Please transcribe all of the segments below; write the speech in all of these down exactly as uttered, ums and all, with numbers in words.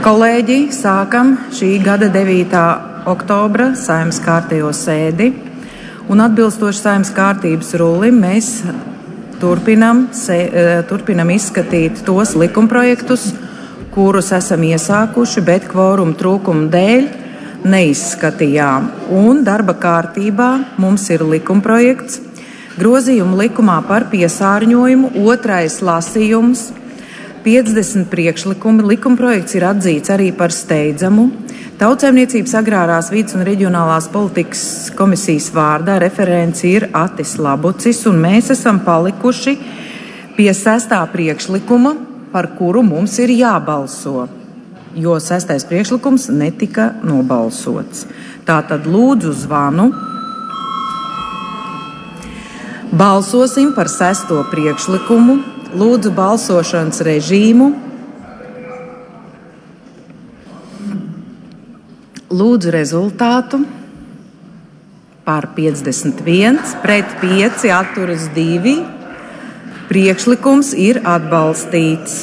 Kolēģi, sākam šī gada devītā oktobra Saeimas kārtējo sēdi, un atbilstoši Saeimas kārtības rulim mēs turpinam, se, turpinam izskatīt tos likumprojektus, kurus esam iesākuši, bet kvoruma trūkuma dēļ neizskatījām. Un darba kārtībā mums ir likumprojekts, grozījuma likumā par piesārņojumu, otrais lasījums, piecdesmit priekšlikumi. Likumprojekts ir atzīts arī par steidzamu. Tautsaimniecības agrārās vides un reģionālās politikas komisijas vārdā referents ir Atis Labucis, un mēs esam palikuši pie sestā priekšlikuma, par kuru mums ir jābalso, jo sestais priekšlikums netika nobalsots. Tātad lūdzu zvanu. Balsosim par sesto priekšlikumu. Lūdzu balsošanas režīmu. Lūdzu rezultātu. Par piecdesmit viens, pret pieci, atturas divi. Priekšlikums ir atbalstīts.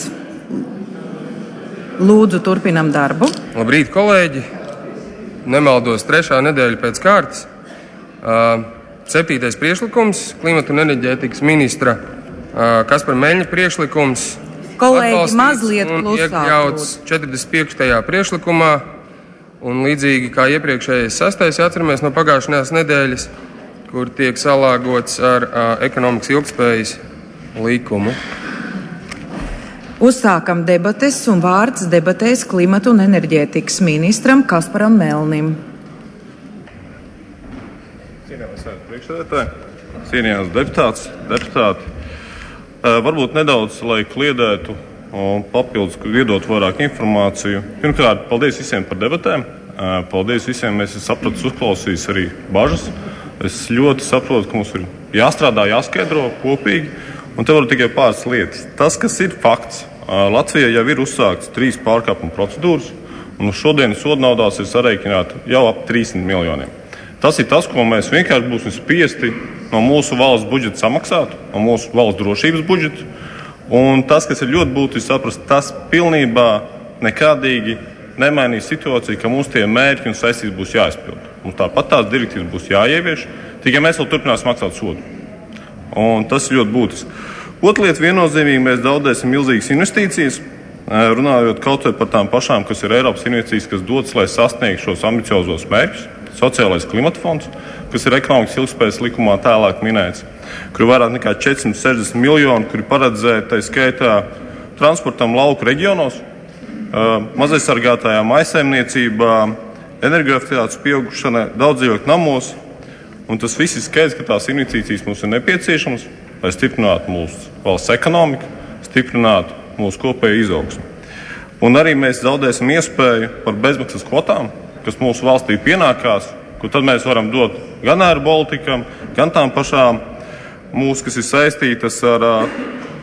Lūdzu, turpinam darbu. Labrīt, kolēģi! Nemaldos, trešā nedēļa pēc kārtas. Uh, septītais priekšlikums, klimata un enerģētikas ministra Kaspara Meļņa priekšlikums. Kolēģi, mazliet klusāk. Iekļauts četrdesmit piektajā priekšlikumā, un līdzīgi kā iepriekšējais sastais, atceramies no pagājušās nedēļas, kur tiek salāgots ar uh, ekonomikas ilgtspējas likumu. Uzsākam debates, un vārds debatēs klimata un enerģētikas ministram Kasparam Melnim. Cienījamais priekšsēdētāji, cienījamās deputāts, deputāti. Varbūt nedaudz, lai kliedētu un papildus, iedot vairāk informāciju. Pirmkārt, paldies visiem par debatēm. Paldies visiem, mēs esam sapratis, uzklausījis arī bažas. Es ļoti saprotu, ka mums ir jāstrādā, jāskaidro kopīgi, un te varu tikai pāris lietas. Tas, kas ir fakts, Latvijā jau ir uzsākts trīs pārkāpuma procedūras, un uz šodienas sodnaudās ir sarēķināti jau ap trīssimt miljoniem. Tas ir tas, ko mēs vienkārši būsim spiesti no mūsu valsts budžeta samaksāt, no mūsu valsts drošības budžeta. Un tas, kas ir ļoti būtiski saprast, tas pilnībā nekādīgi nemainīs situāciju, ka mums tie mērķi un saistības būs jāizpild. Mums tāpat tās direktīvas būs jāievieš, tikai mēs vēl turpināsim maksāt sodu. Un tas ir ļoti būtiski. Otra lieta, viennozīmīgi mēs zaudēsim milzīgas investīcijas, runājot kaut vai par tām pašām, kas ir Eiropas investīcijas, kas dodas, lai sasniegtu šos ambiciozos mērķus. Sociālais klimata fonds, kas ir ekonomikas ilgtspējas likumā tālāk minēts, kur ir vairāk nekā četrsimt sešdesmit miljoni, kuri paredzēti tā skaitā transportam lauku reģionos, mazaizsargātajām mājsaimniecībām, energoefektivitātes pieaugušanai, daudzdzīvokļu namos. Un tas viss ir skaidrs, ka tās investīcijas mums ir nepieciešamas, lai stiprinātu mūsu valsts ekonomiku, stiprinātu mūsu kopēju izaugsmu. Un arī mēs zaudēsim iespēju par bezmaksas kvotām, kas mūsu valstī pienākās, kur tad mēs varam dot gan Air Balticam, gan tām pašām mūsu, kas ir saistītas ar uh,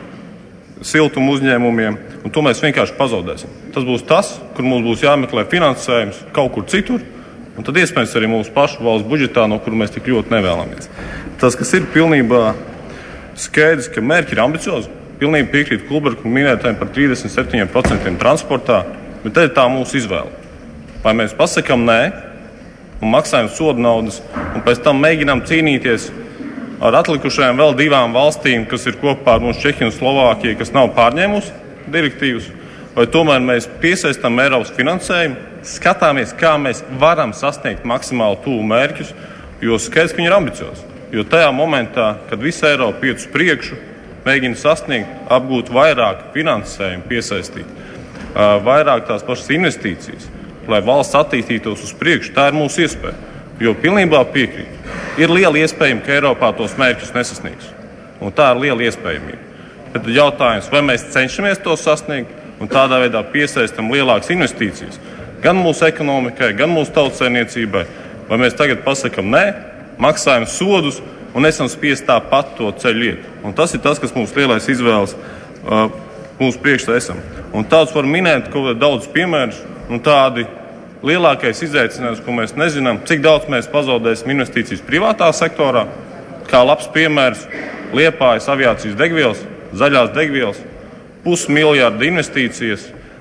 siltumu uzņēmumiem, un to mēs vienkārši pazaudēsim. Tas būs tas, kur mums būs jāmeklē finansējums kaut kur citur, un tad iespējams arī mūsu pašu valsts budžetā, no kuru mēs tik ļoti nevēlamies. Tas, kas ir pilnībā skaidrs, ka mērķi ir ambiciozi, pilnīgi piekrīt Kulberga minētājiem par trīsdesmit septiņiem procentiem transportā, bet te ir tā mūsu izvēle. Vai mēs pasakām nē un maksājam sodu naudas, un pēc tam mēģinām cīnīties ar atlikušajām vēl divām valstīm, kas ir kopā ar mums Čehiju un Slovākiju, kas nav pārņēmusi direktīvas, vai tomēr mēs piesaistām Eiropas finansējumu, skatāmies, kā mēs varam sasniegt maksimāli tuvu mērķus, jo skaidrs, ka viņi ir ambiciozi. Jo tajā momentā, kad visa Eiropa iet uz priekšu, mēģina sasniegt, apgūt vairāk finansējumu, piesaistīt, vairāk tās pašas investīcijas, lai valsts attīstītos uz priekšu, tā ir mūsu iespēja. Jo pilnībā piekrīt. Ir liela iespējama, ka Eiropā tos mērķus nesasniegs. Un tā ir liela iespējamība. Tad jautājums, vai mēs cenšamies to sasniegt un tādā veidā piesaistam lielākas investīcijas gan mūsu ekonomikai, gan mūsu tautsaimniecībai, vai mēs tagad pasakam nē, maksājam sodus un esam spiest tāpat to ceļu iet. Un tas ir tas, kas mums lielais izvēles uh, mūsu priekšā esam. Un tāds var minēt kaut kādā daudz piemērus, un tādi lielākais izaicinājums, ko mēs nezinām, cik daudz mēs pazaudēsim investīcijas privātā sektorā, kā labs piemērs Liepājas aviācijas degvielas, zaļās degvielas, pusmiljārda investīcijas,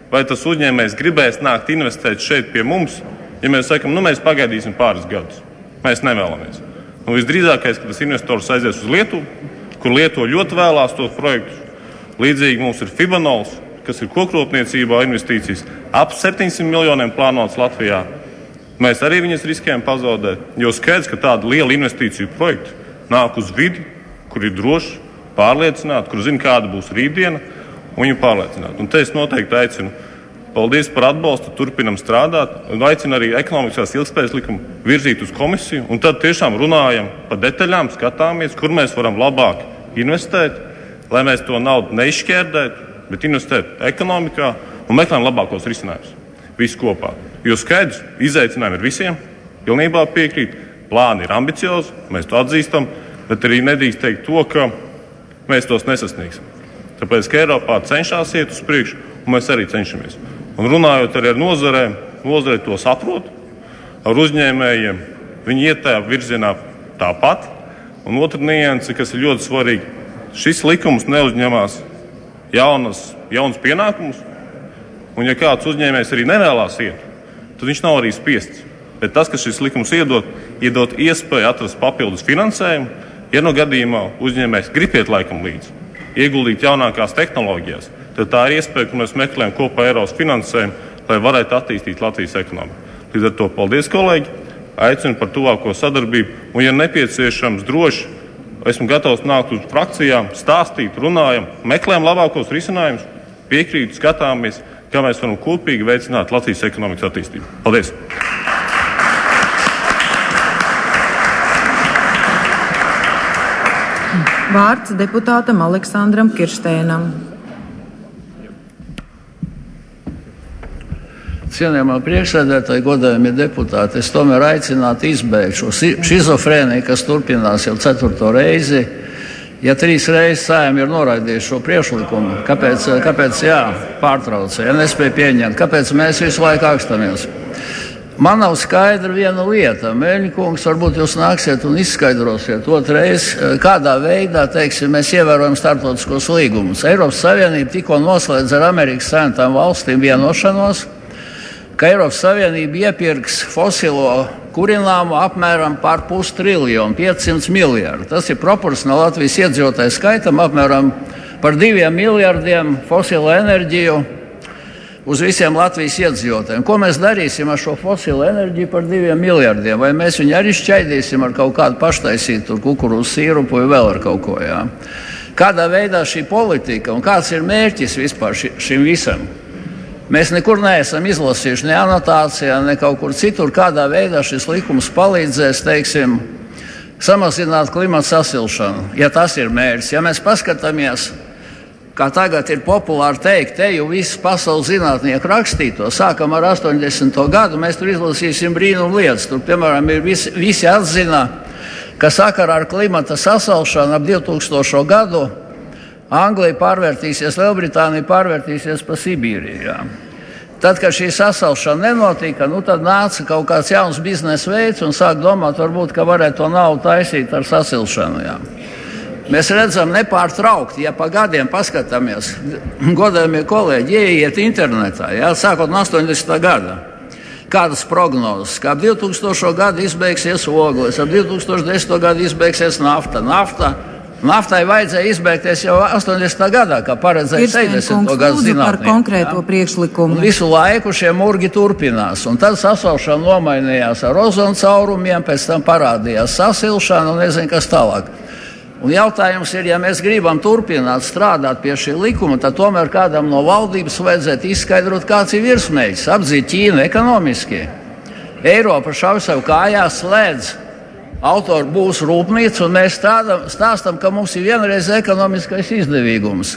vai tas uzņēmējs gribēs nākt investēt šeit pie mums, ja mēs sakam, nu mēs pagaidīsim pāris gadus. Mēs nevēlamies. Un visdrīzākais, ka tas investors aizies uz Lietuvu, kur Lietuva ļoti vēlās tos projektus. Līdzīgi mums ir Fibanols, kas ir kokropniecībā investīcijas, ap septiņsimt miljoniem plānots Latvijā. Mēs arī viņas riskējam pazaudēt, jo skaidrs, ka tāda liela investīciju projekta nāk uz vidi, kur ir droši, pārliecināti, kur zina, kāda būs rītdiena, un viņi pārliecināti. Un te es noteikti aicinu, paldies par atbalstu, turpinam strādāt, un aicinu arī ekonomiskās ilgspējas likumu virzīt uz komisiju, un tad tiešām runājam par detaļām, skatāmies, kur mēs varam labāk investēt, lai mēs to naudu neizšķērdētu, bet investēt ekonomikā un meklējam labākos risinājumus. Visi kopā. Jo skaidrs, izaicinājumi ir visiem, pilnībā piekrīt, plāni ir ambiciozi, mēs to atzīstam, bet arī nedrīkst teikt to, ka mēs tos nesasniegsim. Tāpēc, ka Eiropā cenšas iet uz priekšu, un mēs arī cenšamies. Un runājot arī ar nozarēm, nozare to saprot, ar uzņēmējiem, viņi iet tajā virzienā tāpat. Un otra nianse, kas ir ļoti svarīga, šis likums neuzņemās jaunas, jaunas pienākumus, un ja kāds uzņēmējs arī nevēlās iet, tad viņš nav arī spiests. Bet tas, ka šis likums iedod, iedod iespēju atrast papildus finansējumu, ja no gadījumā uzņēmējs grib iet laikam līdzi, ieguldīt jaunākās tehnoloģijās, tad tā ir iespēja, ka mēs meklējam kopā Eiropas finansējumu, lai varētu attīstīt Latvijas ekonomiku. Līdz ar to paldies, kolēģi, aicinu par tuvāko sadarbību, un ja nepieciešams droši, esmu gatavs nākt uz frakcijām, stāstīt, runājam, meklējam labākos risinājumus, piekrītu, skatāmies, kā mēs varam kopīgi veicināt Latvijas ekonomikas attīstību. Paldies! Vārds deputātam Aleksandram Kirštēnam. Cienījamā priekšsēdētāji, godājamie deputāti, es tomēr aicinātu izbeigt šo šizofrēniju, kas turpinās jau ceturto reizi. Ja trīs reizes Saeima ir noraidījuši šo priekšlikumu, kāpēc, kāpēc jā, pārtrauca, ja nespēja pieņemt, kāpēc mēs visu laiku akstamies? Man nav skaidra viena lieta. Mēļņikungs, varbūt jūs nāksiet un izskaidrosiet otrais, kādā veidā, teiksim, mēs ievērojam starptautiskos līgumus. Eiropas Savienība tikko noslēdz ar Amerikas Savienotām valstīm vienošanos, ka Eiropas Savienība iepirks fosilo kurināmu apmēram par pustriljonu, piecsimt miljardu. Tas ir proporcionāli Latvijas iedzīvotāju skaitam apmēram par diviem miljardiem fosilo enerģiju uz visiem Latvijas iedzīvotājiem. Ko mēs darīsim ar šo fosilo enerģiju par diviem miljardiem? Vai mēs viņu arī šķaidīsim ar kaut kādu paštaisītu kukurūzu sīrupu vai vēl ar kaut ko? Jā? Kādā veidā šī politika un kāds ir mērķis vispār ši, šim visam? Mēs nekur neesam izlasījuši ne anotācijā, ne kaut kur citur, kādā veidā šis likums palīdzēs, teiksim, samazināt klimata sasilšanu, ja tas ir mērķis. Ja mēs paskatāmies, kā tagad ir populāri teikt, te jau visas pasaules zinātnieki rakstīto, sākam ar astoņdesmito gadu, mēs tur izlasīsim brīnumu lietas. Tur, piemēram, ir visi, visi atzina, ka sakarā ar klimata sasilšanu ap divtūkstošo gadu Anglija pārvērtīsies, Lielbritānija pārvērtīsies pa Sibīriju. Tad, kad šī sasilšana nenotika, nu tad nāca kaut kāds jauns biznesa veids un sāk domāt, varbūt, ka varētu to naudu taisīt ar sasilšanu. Jā. Mēs redzam nepārtraukti, ja pa gadiem paskatāmies, godājumie kolēģi, ieiet internetā, jā, sākot no astoņdesmitā gada. Kādas prognozes, ka ap divtūkstošo gadu izbeigsies ogles, ap divtūkstoš desmito gadu izbeigsies nafta, nafta. Naftai vajadzēja izbeigties jau astoņdesmitā gadā, kā paredzēja sešdesmito gadu zinātnieki. Par konkrēto priekšlikumu. Un visu laiku šie murgi turpinās. Un tad sasilšana nomainījās ar ozonu caurumiem, pēc tam parādījās sasilšana un nezinu, kas tālāk. Un jautājums ir, ja mēs gribam turpināt strādāt pie šī likuma, tad tomēr kādam no valdības vajadzētu izskaidrot, kāds ir virsmērķis, apdzīt Ķīnu ekonomiski. Eiropa šauj sev kājās, slēdz autori būs rūpnīca, un mēs stādam, stāstam, ka mums ir vienreiz ekonomiskais izdevīgums.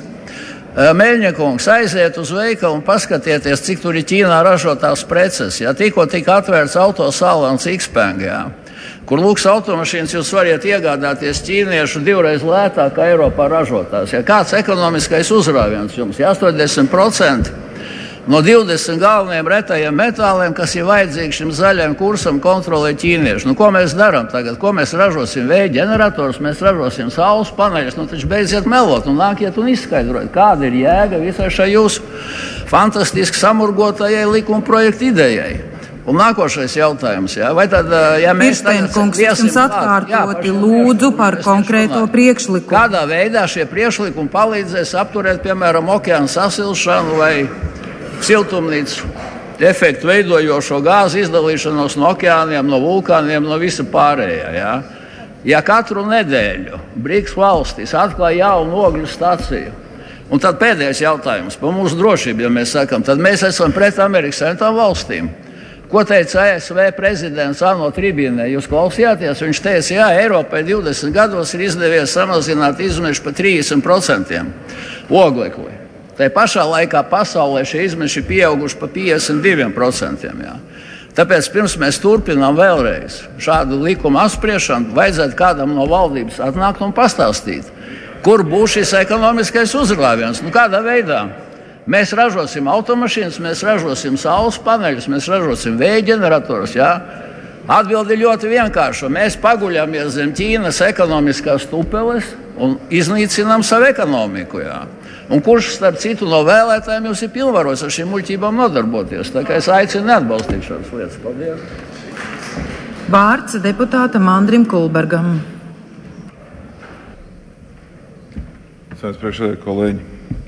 Meļņikungs, aiziet uz veikalu un paskatieties, cik tur ir Ķīnā ražotās preces. Ja, tikko tika atvērts autosalons Xpeng, jā, kur lūks automašīnas jūs variet iegādāties ķīniešu divreiz lētāk kā Eiropā ražotās. Ja, kāds ekonomiskais uzrāviens jums? Ja, astoņdesmit procenti no divdesmit galvenajiem retajiem metāliem, kas ir vajadzīgi šim zaļajam kursam, kontrolē ķīnieši. Nu, ko mēs darām tagad? Ko mēs ražosim? Vēja ģenerators, mēs ražosim saules paneļus. Nu, taču beidziet melot un nākiet un izskaidrojiet, kāda ir jēga visai šai jūsu fantastiski samurgotajai likuma projekta idejai. Un nākošais jautājums, jā, vai tad, ja mēs tagad jums atkārtoti jā, lūdzu par konkrēto priekšlikumu. Kādā veidā šie priekšlikumi palīdzēs apturēt, piemēram, okeāna sasilšanu vai siltumnīcu efektu veidojošo gāzu izdalīšanos no okeāniem, no vulkāniem, no visa pārējā, jā. Ja katru nedēļu BRICS valstis atklāja jaunu ogļu staciju, un tad pēdējais jautājums par mūsu drošību, ja mēs sakam, tad mēs esam pret Amerikas Savienotām valstīm. Ko teica A S V prezidents ANO tribīnē? Jūs klausījāties? Viņš teica, jā, Eiropai divdesmit gados ir izdevies samazināt izmešu par trīsdesmit procentiem oglekli. Tā pašā laikā pasaulē šie izmeši pieauguši par piecdesmit diviem procentiem. Jā. Tāpēc pirms mēs turpinām vēlreiz šādu likumu apspriešanu, vajadzētu kādam no valdības atnākt un pastāstīt, kur būs šis ekonomiskais uzrāviens, nu kādā veidā. Mēs ražosim automašīnas, mēs ražosim saules paneļus, mēs ražosim vēja ģeneratorus. Ja? Atbildi ļoti vienkārša. Mēs paguļamies zem Ķīnas ekonomiskās tupeles un iznīcinām savu ekonomiku. Ja? Un kurš, starp citu, no vēlētājiem jūs ir pilnvaros ar šīm muļķībām nodarboties? Tā kā es aicinu neatbalstīt šādas lietas. Paldies. Vārds deputātam Andrim Kulbergam. Sēdz priekšsēdētāji, kolēģi.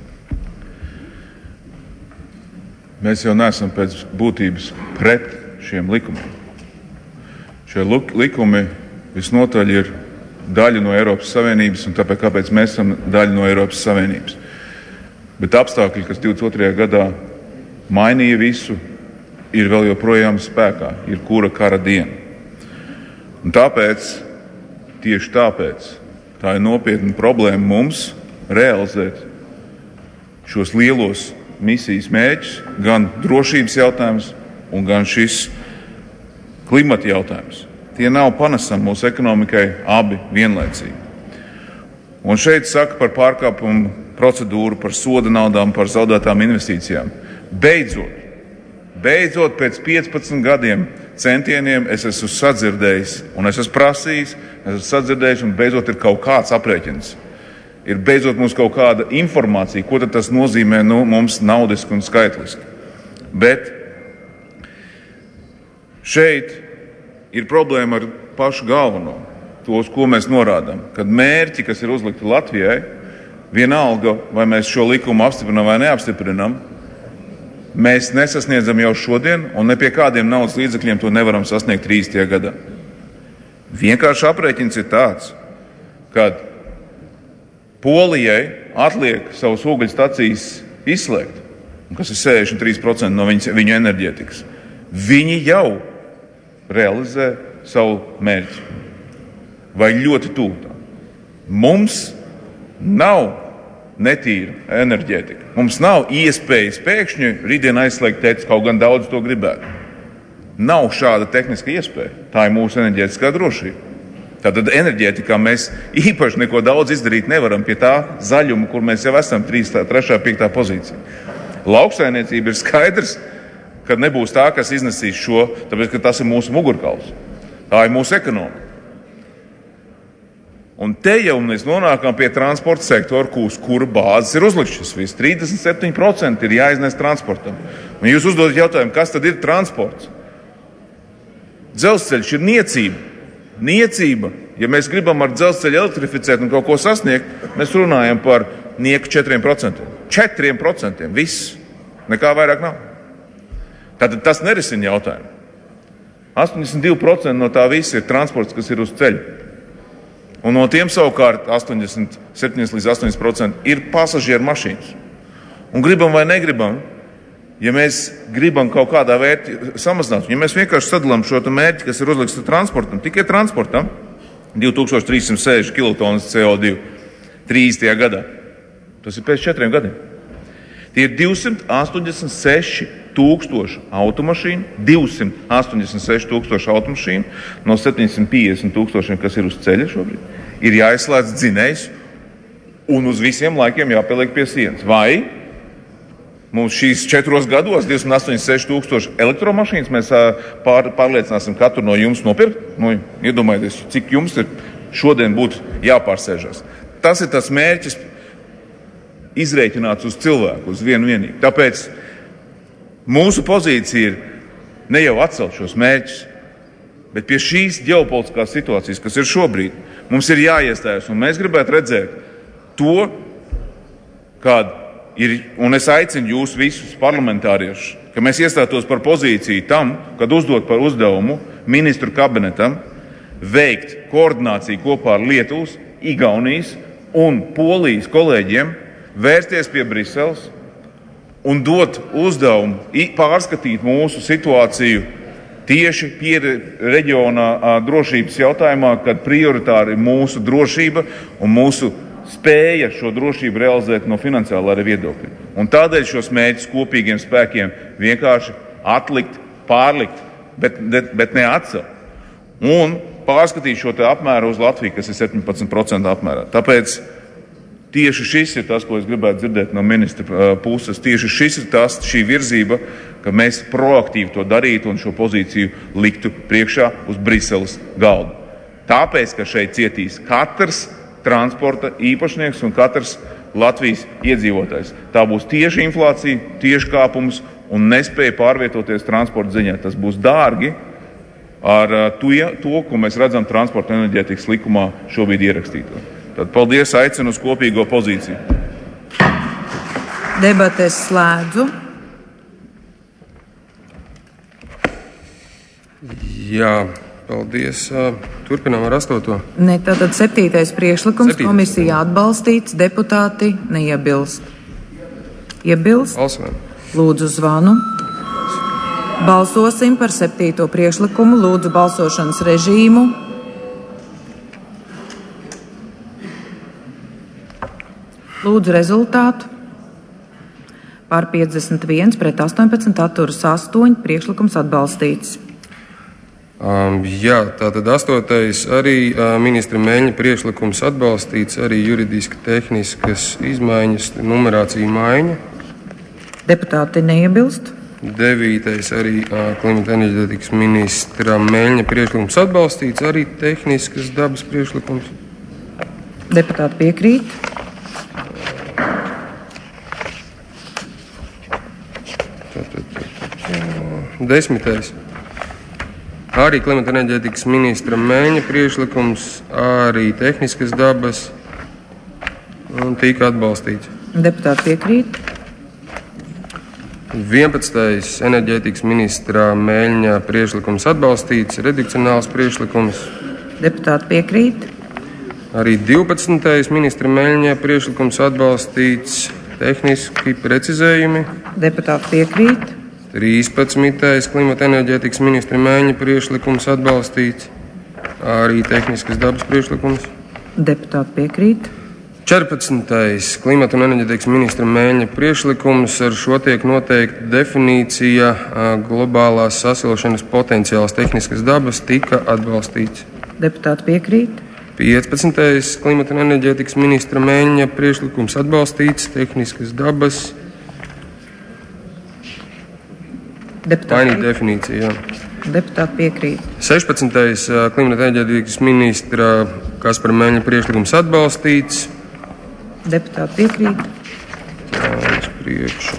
Mēs jau neesam pēc būtības pret šiem likumiem. Šie likumi visnotaļ ir daļa no Eiropas Savienības, un tāpēc kāpēc mēs esam daļa no Eiropas Savienības. Bet apstākļi, kas divdesmit otrajā gadā mainīja visu, ir vēl joprojām spēkā, ir kura kara diena. Un tāpēc, tieši tāpēc, tā ir nopietna problēma mums realizēt šos lielos misijas mērķus, gan drošības jautājums, un gan šis klimata jautājums. Tie nav panesami mūsu ekonomikai abi vienlaicīgi. Un šeit saka par pārkāpumu procedūru, par soda naudām, par zaudētām investīcijām. Beidzot, beidzot pēc piecpadsmit gadiem centieniem es esmu sadzirdējis, un es esmu prasījis, es esmu sadzirdējis, un beidzot ir kaut kāds aprēķins. Ir beidzot mums kaut kāda informācija, ko tad tas nozīmē nu, mums naudiski un skaitliski. Bet šeit ir problēma ar pašu galveno, to, uz ko mēs norādām, kad mērķi, kas ir uzlikti Latvijai, vienalga, vai mēs šo likumu apstiprinām vai neapstiprinām, mēs nesasniedzam jau šodien, un ne pie kādiem naudas līdzekļiem to nevaram sasniegt trīsdesmitajā gadā. Vienkārši aprēķins ir tāds, kad Polijai atliek savus ogļu stacijas izslēgt, kas ir sešdesmit trīs procenti no viņas, viņu enerģētikas. Viņi jau realizē savu mērķi. Vai ļoti tuvu. Mums nav netīra enerģētika. Mums nav iespējas pēkšņi rītdien aizslēgt tētis, kaut gan daudz to gribētu. Nav šāda tehniska iespēja. Tā ir mūsu enerģētiskā drošība. Tātad enerģētikā mēs īpaši neko daudz izdarīt nevaram pie tā zaļuma, kur mēs jau esam trešā, piektā pozīcija. Lauksaimniecība ir skaidrs, ka nebūs tā, kas iznesīs šo, tāpēc, ka tas ir mūsu mugurkauls. Tā ir mūsu ekonomika. Un te jau mēs nonākam pie transporta sektora, uz kura bāzes ir uzlikts šis viss. trīsdesmit septiņi procenti ir jāiznes transportam. Un jūs uzdodat jautājumu, kas tad ir transports? Dzelzceļš ir niecība. Niecība, ja mēs gribam ar dzelzceļu elektrificēt un kaut ko sasniegt, mēs runājam par nieku četriem procentiem. četriem procentiem, viss. Nekā vairāk nav. Tātad tas nerisina jautājumu. astoņdesmit divi procenti no tā visa ir transports, kas ir uz ceļa. Un no tiem savukārt astoņdesmit septiņi līdz astoņdesmit procenti ir pasažieru mašīnas. Un gribam vai negribam, ja mēs gribam kaut kādā vērtī samazināt, ja mēs vienkārši sadalām šo mērķi, kas ir uzlikts transportam, tikai transportam, divi tūkstoši trīs simti sešdesmit kilotonnas C O divi trīsdesmitajā gadā. Tas ir pēc četriem gadiem. Tie ir divsimt astoņdesmit seši tūkstoši automašīnu, divsimt astoņdesmit seši tūkstoši automašīnu no septiņsimt piecdesmit tūkstošiem, kas ir uz ceļa šobrīd, ir jāizslēdz dzinējs un uz visiem laikiem jāpieliek pie sienas. Vai mums šīs četros gados divsimt astoņdesmit seši tūkstoši elektromašīnas mēs pār, pārliecināsim katru no jums nopirkt? Nu, iedomājieties, cik jums ir šodien būtu jāpārsēžās. Tas ir tas mērķis izrēķināts uz cilvēku, uz vienu vienīgu. Tāpēc Mūsu pozīcija ir ne jau atcelt šos mērķus, bet pie šīs ģeopolitiskās situācijas, kas ir šobrīd, mums ir jāiestājas, un mēs gribētu redzēt to, kāda ir, un es aicinu jūs visus parlamentāriešus, ka mēs iestātos par pozīciju tam, kad uzdot par uzdevumu ministru kabinetam veikt koordināciju kopā ar Lietuvas, Igaunijas un Polijas kolēģiem, vērsties pie Briseles un dot uzdevumu pārskatīt mūsu situāciju tieši pie reģionā drošības jautājumā, kad prioritāri ir mūsu drošība un mūsu spēja šo drošību realizēt no finansiālā arī viedokļa. Un tādēļ šos mērķus kopīgiem spēkiem vienkārši atlikt, pārlikt, bet, bet, bet neatcelt. Un pārskatīt šo te apmēru uz Latviju, kas ir septiņpadsmit procenti apmērā. Tāpēc tieši šis ir tas, ko es gribētu dzirdēt no ministra puses. Tieši šis ir tas, šī virzība, ka mēs proaktīvi to darītu un šo pozīciju liktu priekšā uz Briseles galdu. Tāpēc, ka šeit cietīs katrs transporta īpašnieks un katrs Latvijas iedzīvotājs. Tā būs tieši inflācija, tieši kāpums un nespēja pārvietoties transporta ziņā. Tas būs dārgi ar to, to, ko mēs redzam transporta enerģētikas likumā šobrīd ierakstīto. Tad paldies, aicinu uz kopīgo pozīciju. Debates slēdzu. Jā, paldies. Turpinām ar astoto. Ne, tātad septītais priekšlikums. Septītais. Komisija atbalstīts, deputāti neiebilst. Iebilst? Balsojam. Lūdzu zvanu. Balsosim par septīto priekšlikumu. Lūdzu balsošanas režīmu. Lūdzu rezultātu. Par piecdesmit viens pret astoņpadsmit atturas astoņi. Priekšlikums atbalstīts. Um, jā, tātad astotais arī uh, ministra Meļņa priekšlikums atbalstīts, arī juridiski tehniskas izmaiņas, numerācija maiņa. Deputāti neiebilst. Devītais arī uh, klimata enerģētikas ministra Meļņa priekšlikums atbalstīts, arī tehniskas dabas priekšlikums. Deputāti piekrīt. Desmitais. Arī klimata enerģētikas ministra Meļņa priekšlikums, arī tehniskas dabas un tika atbalstīts. Deputāti piekrīt. vienpadsmitais enerģētikas ministra Meļņa priekšlikums atbalstīts, redakcionāls priekšlikums. Deputāti piekrīt. Arī divpadsmitais ministra Meļņa priekšlikums atbalstīts, tehniski precizējumi. Deputāti piekrīt. trīspadsmitais klimata enerģētikas ministra Meļņa priekšlikums atbalstīts, arī tehniskas dabas priekšlikums. Deputāti piekrīt. četrpadsmitais klimata un enerģētikas ministra Meļņa priekšlikums, ar šo tiek noteikta definīcija globālās sasilšanas potenciāls tehniskas dabas, tika atbalstīts. Deputāti piekrīt. piecpadsmitais klimata un enerģētikas ministra Meļņa priekšlikums atbalstīts, tehniskas dabas. Mainīt definīciju, jā. Deputāti piekrīt. sešpadsmitais klimata enerģētikas ministra Kaspara Meļņa priekšlikums atbalstīts. Deputāti piekrīt. Tā, uz priekšu.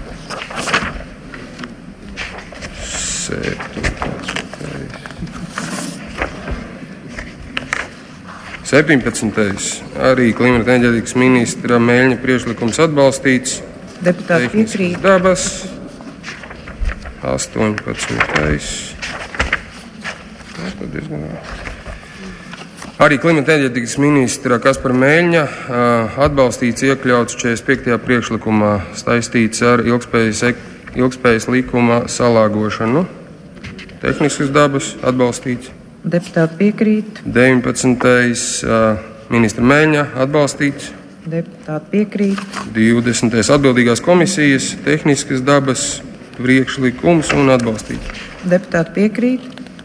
septiņpadsmitais. septiņpadsmitais arī klimata enerģētikas ministra Meļņa priekšlikums atbalstīts. Deputāti piekrīt. Dabas. astoņpadsmitais. Arī klimata enerģētikas ministra Kaspara Meļņa atbalstīts, iekļauts četrdesmit piektajā priekšlikumā, saistīts ar ilgspējas, ilgspējas likuma salāgošanu. Tehniskas dabas atbalstīts. Deputāti piekrīt. deviņpadsmitais ministra Meļņa atbalstīts. Deputāti piekrīt. divdesmitais atbildīgās komisijas tehniskas dabas priekšlikums un atbalstīt. Deputāti piekrīt.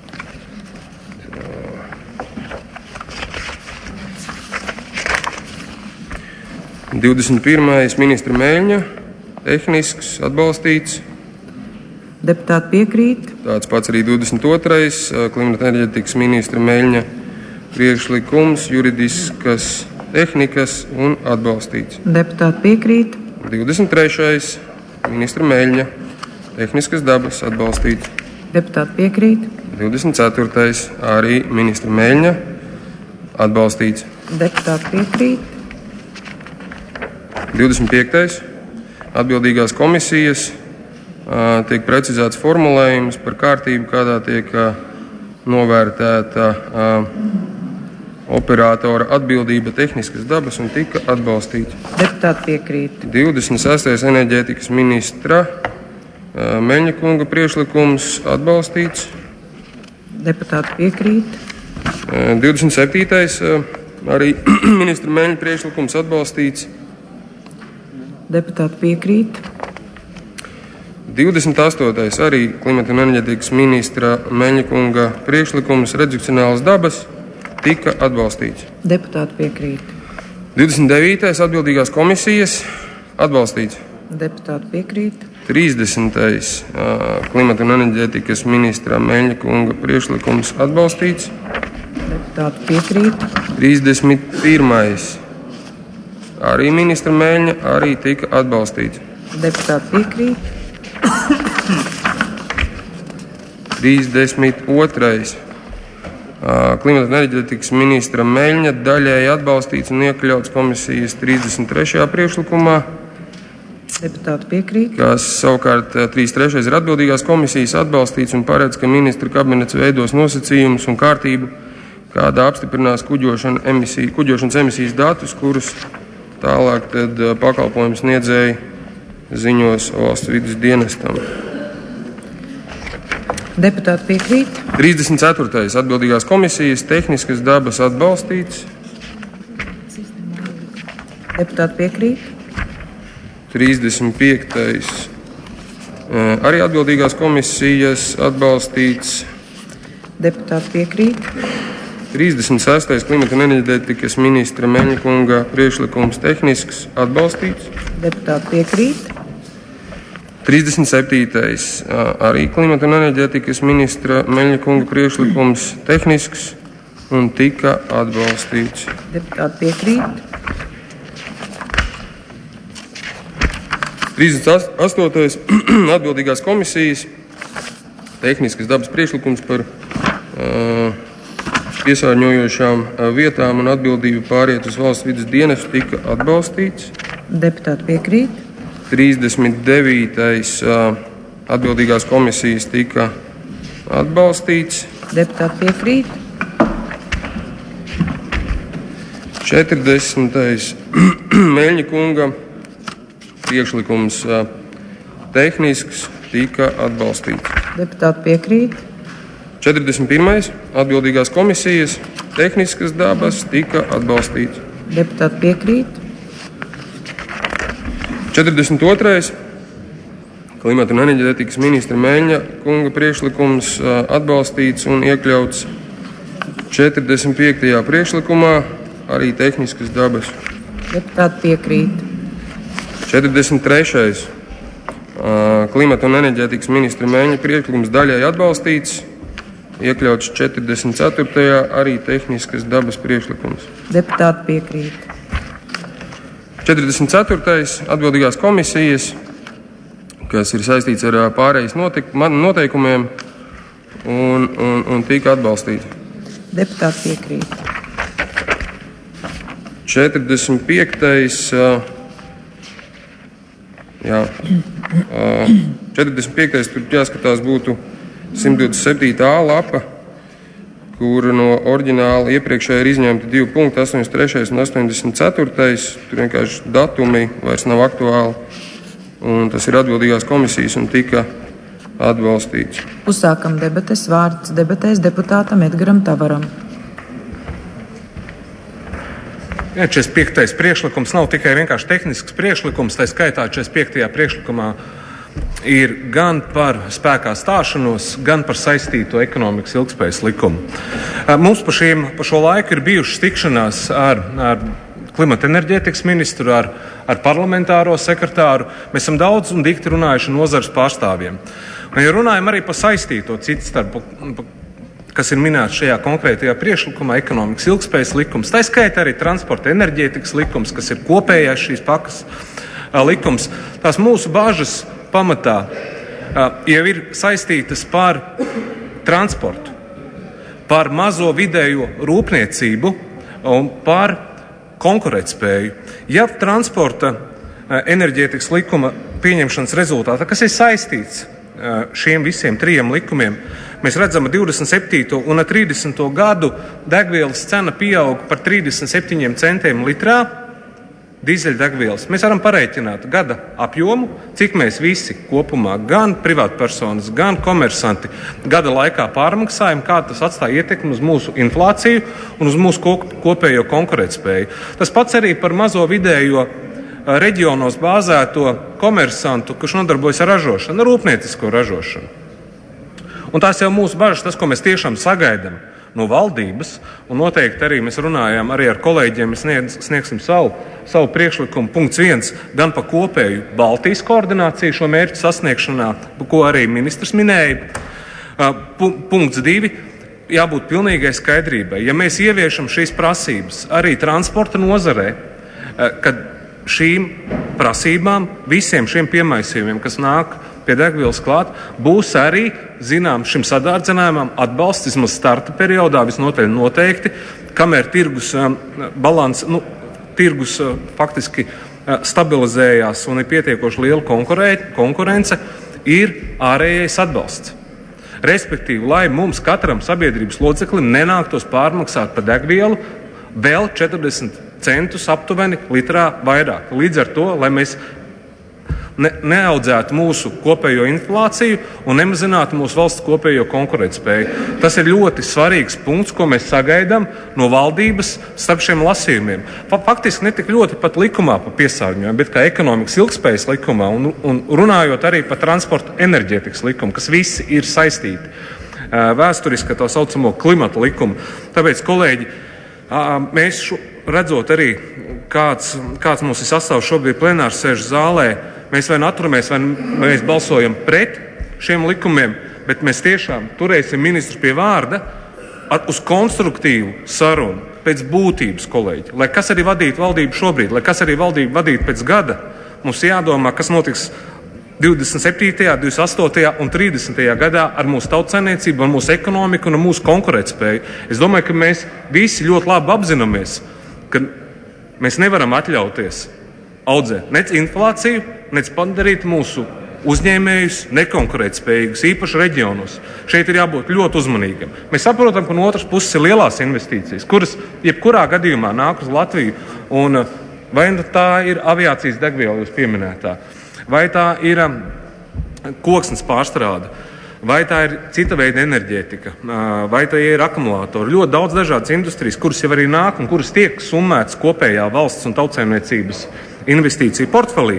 divdesmit pirmais ministra Meļņa, tehnisks, atbalstīts. Deputāti piekrīt. Tāds pats arī divdesmit otrais klimata enerģētikas ministra Meļņa priekšlikums, juridiskas tehnikas un atbalstīts. Deputāti piekrīt. divdesmit trešais ministra Meļņa, tehniskas dabas atbalstīts. Deputāti piekrīt. divdesmit ceturtais arī ministra Meļņa atbalstīts. Deputāti piekrīt. divdesmit piektais atbildīgās komisijas uh, tiek precizēts formulējums par kārtību, kādā tiek uh, novērtēta uh, operatora atbildība tehniskas dabas un tika atbalstīts. Deputāti piekrīt. divdesmit sestais enerģētikas ministra uh, Meļņa kunga priekšlikums atbalstīts. Deputāti piekrīt. Uh, divdesmit septītais uh, arī ministra Meļņa priekšlikums atbalstīts. Deputāti piekrīt. divdesmit astotais arī klimata un enerģētikas ministra Meļņa kunga priekšlikums redukcionālas dabas tika atbalstīts. Deputāti piekrīt. divdesmit devītais atbildīgās komisijas atbalstīts. Deputāti piekrīt. trīsdesmitais klimata un enerģētikas ministra Meļņa kunga priekšlikums atbalstīts. Deputāti piekrīt. trīsdesmit pirmais arī ministra Meļņa arī tika atbalstīts. Deputāti piekrīt. trīsdesmit otrais klimata un enerģētikas ministra Meļņa daļēji atbalstīts un iekļauts komisijas trīsdesmit trešajā priekšlikumā, Deputāti piekrīt. kas savukārt trīsdesmit trešais ir atbildīgās komisijas atbalstīts un paredz, ka ministra kabinets veidos nosacījumus un kārtību, kādā apstiprinās kuģošana emisiju, kuģošanas emisijas datus, kurus tālāk tad pakalpojums sniedzēji ziņos valsts vides dienestam. Deputāti piekrīt. trīsdesmit ceturtais atbildīgās komisijas tehniskas dabas atbalstīts. Deputāti piekrīt. trīsdesmit piektais arī atbildīgās komisijas atbalstīts. Deputāti piekrīt. trīsdesmit sestais klimata un enerģētikas ministra Meļņa kunga priekšlikums tehnisks atbalstīts. Deputāti piekrīt. trīsdesmit septītais arī klimata un enerģētikas ministra Meļņa kunga priekšlikums tehnisks un tika atbalstīts. Deputāti piekrīt. trīsdesmit astotais atbildīgās komisijas tehniskas dabas priekšlikums par uh, piesārņojošām vietām un atbildību pāriet uz valsts vides dienestu tika atbalstīts. Deputāti piekrīt. trīsdesmit devītais atbildīgās komisijas tika atbalstīts. Deputāti piekrīt. četrdesmitais Meļņa kunga priekšlikums tehnisks tika atbalstīts. Deputāti piekrīt. četrdesmit pirmais atbildīgās komisijas tehniskas dabas tika atbalstīts. Deputāti piekrīt. četrdesmit otrais klimata un enerģētikas ministra Meļņa kunga priekšlikums atbalstīts un iekļauts četrdesmit piektajā priekšlikumā arī tehniskas dabas. Deputāti piekrīt. četrdesmit trešais klimata un enerģētikas ministra Meļņa priekšlikums daļēji atbalstīts. Iekļauts četrdesmit ceturtajā arī tehniskas dabas priekšlikums. Deputāti piekrīt. četrdesmit ceturtais atbildīgās komisijas, kas ir saistīts ar pārejas noteikumiem un, un, un tika atbalstīts. Deputāti piekrīt. četrdesmit piektais Jā, četrdesmit piektais tur jāskatās būtu simt divdesmit septītā lapa, kur no oriģināla iepriekšēji ir izņemti divi punkti, astoņdesmit trešais un astoņdesmit ceturtais Tur vienkārši datumi vairs nav aktuāli, un tas ir atbildīgās komisijas un tika atbalstīts. Uzsākam debates. Vārds debatēs deputātam Edgaram Tavaram. Jā, četrdesmit piektais priekšlikums nav tikai vienkārši tehnisks priekšlikums, tā skaitā četrdesmit piektajā priekšlikumā ir gan par spēkā stāšanos, gan par saistīto ekonomikas ilgtspējas likumu. Mums pa, šiem, pa šo laiku ir bijušas tikšanās ar, ar klimata enerģētikas ministru, ar, ar parlamentāro sekretāru. Mēs esam daudz un dikti runājuši ar nozares pārstāvjiem. Un, ja runājam arī par saistīto citu starp, kas ir minēts šajā konkrētajā priekšlikumā, ekonomikas ilgtspējas likums, tā skaitā arī transporta enerģētikas likums, kas ir kopējais šīs pakas likums. Tās mūsu bažas pamatā jau ir saistītas par transportu, par mazo vidējo rūpniecību un par konkurētspēju. Ja transporta enerģētikas likuma pieņemšanas rezultātā, kas ir saistīts šiem visiem trijiem likumiem, mēs redzam, ka divdesmit septīto un trīsdesmito gadu degvielas cena pieauga par trīsdesmit septiņiem centiem litrā dīzeļdegvielas. Mēs varam pareiķināt gada apjomu, cik mēs visi kopumā, gan privātpersonas, gan komersanti, gada laikā pārmaksājam, kā tas atstāja ietekmi uz mūsu inflāciju un uz mūsu kopējo konkurētspēju. Tas pats arī par mazo vidējo reģionos bāzēto komersantu, kurš nodarbojas ar ražošanu, ar rūpniecisko ražošanu. Un tās jau mūsu bažas, tas, ko mēs tiešām sagaidām no valdības, un noteikti arī mēs runājām arī ar kolēģiem, mēs sniedz, sniegsim savu, savu priekšlikumu. Punkts viens, gan par kopēju Baltijas koordināciju šo mērķu sasniegšanā, ko arī ministrs minēja. Punkts divi, jābūt pilnīgai skaidrībai. Ja mēs ieviešam šīs prasības arī transporta nozarē, kad šīm prasībām, visiem šiem piemaisījumiem, kas nāk pie degvielas klāt, būs arī, zinām, šim sadārdzinājumam atbalsts vismaz starta periodā, visnotaļ noteikti, kamēr tirgus um, balans, nu, tirgus uh, faktiski uh, stabilizējās un ir pietiekoši liela konkurence, ir ārējais atbalsts. Respektīvi, lai mums katram sabiedrības loceklim nenāktos pārmaksāt par degvielu vēl četrdesmit centus aptuveni litrā vairāk. Līdz ar to, lai mēs ne, neaudzētu mūsu kopējo inflāciju un nemazinātu mūsu valsts kopējo konkurētspēju. Tas ir ļoti svarīgs punkts, ko mēs sagaidām no valdības starp šiem lasījumiem. Faktiski ne tik ļoti pat likumā par piesārņojumu, bet kā ekonomikas ilgspējas likumā un, un runājot arī par transporta enerģētikas likumu, kas visi ir saistīti. Vēsturiski tā saucamo klimata likumu. Tāpēc, kolēģi, mēs šo, redzot arī, kāds, kāds mums ir sastāvs šobrīd plenāru sēžu zālē, mēs vai atturamies, vai mēs balsojam pret šiem likumiem, bet mēs tiešām turēsim ministru pie vārda uz konstruktīvu sarunu pēc būtības, kolēģi. Lai kas arī vadītu valdību šobrīd, lai kas arī valdību vadītu pēc gada, mums jādomā, kas notiks divdesmit septītajā, divdesmit astotajā un trīsdesmitajā gadā ar mūsu tautsaimniecību, ar mūsu ekonomiku un ar mūsu konkurētspēju. Es domāju, ka mēs visi ļoti labi apzināmies, ka mēs nevaram atļauties audzēt nec inflāciju, nec padarīt mūsu uzņēmējus nekonkurētspējīgus, īpaši reģionos. Šeit ir jābūt ļoti uzmanīgam. Mēs saprotam, ka no otras puses ir lielās investīcijas, kuras jebkurā gadījumā nāk uz Latviju, un vai tā ir aviācijas degviela jūs pieminētā, vai tā ir koksnes pārstrāde, vai tā ir cita veida enerģētika, vai tā ir akumulātori. Ļoti daudz dažādas industrijas, kuras jau arī nāk un kuras tiek summētas kopējā valsts un tautsaimniecības investīciju portfelī.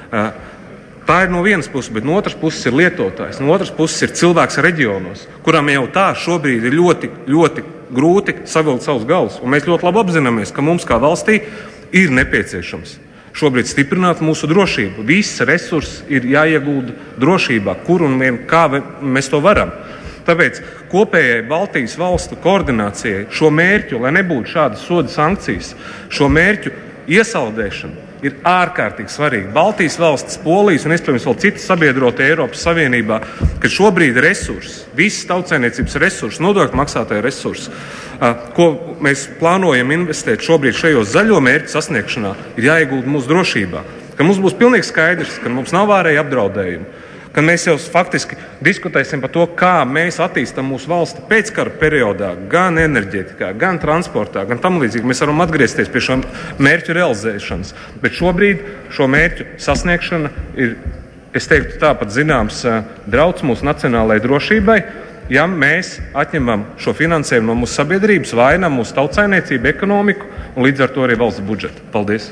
Tā ir no vienas puses, bet no otras puses ir lietotājs, no otras puses ir cilvēks reģionos, kuram jau tā šobrīd ir ļoti, ļoti grūti savilkt savus galus. Un mēs ļoti labi apzināmies, ka mums kā valstī ir nepieciešams šobrīd stiprināt mūsu drošību. Viss resurss ir jāiegulda drošībā, kur un vien kā mēs to varam. Tāpēc kopējai Baltijas valstu koordinācijai šo mērķu, lai nebūtu šādas soda sankcijas, šo mērķu iesaldēšana ir ārkārtīgi svarīga. Baltijas valstis, Polijas un iespējams vēl citas sabiedrotie Eiropas Savienībā, ka šobrīd resursi, visas tautsaimniecības resursi, nodokļu maksātāju resursi, ko mēs plānojam investēt šobrīd šajos zaļo mērķu sasniegšanā, ir jāiegulda mūsu drošībā. Ka mums būs pilnīgi skaidrs, ka mums nav ārēji apdraudējumi, ka mēs jau faktiski diskutēsim par to, kā mēs attīstam mūsu valsti pēckara periodā, gan enerģētikā, gan transportā, gan tam līdzīgi. Mēs varam atgriezties pie šo mērķu realizēšanas. Bet šobrīd šo mērķu sasniegšana ir, es teiktu, tāpat zināms drauds mūsu nacionālajai drošībai, ja mēs atņemam šo finansējumu no mūsu sabiedrības, vainam mūsu tautsaimniecību, ekonomiku un līdz ar to arī valsts budžetu. Paldies!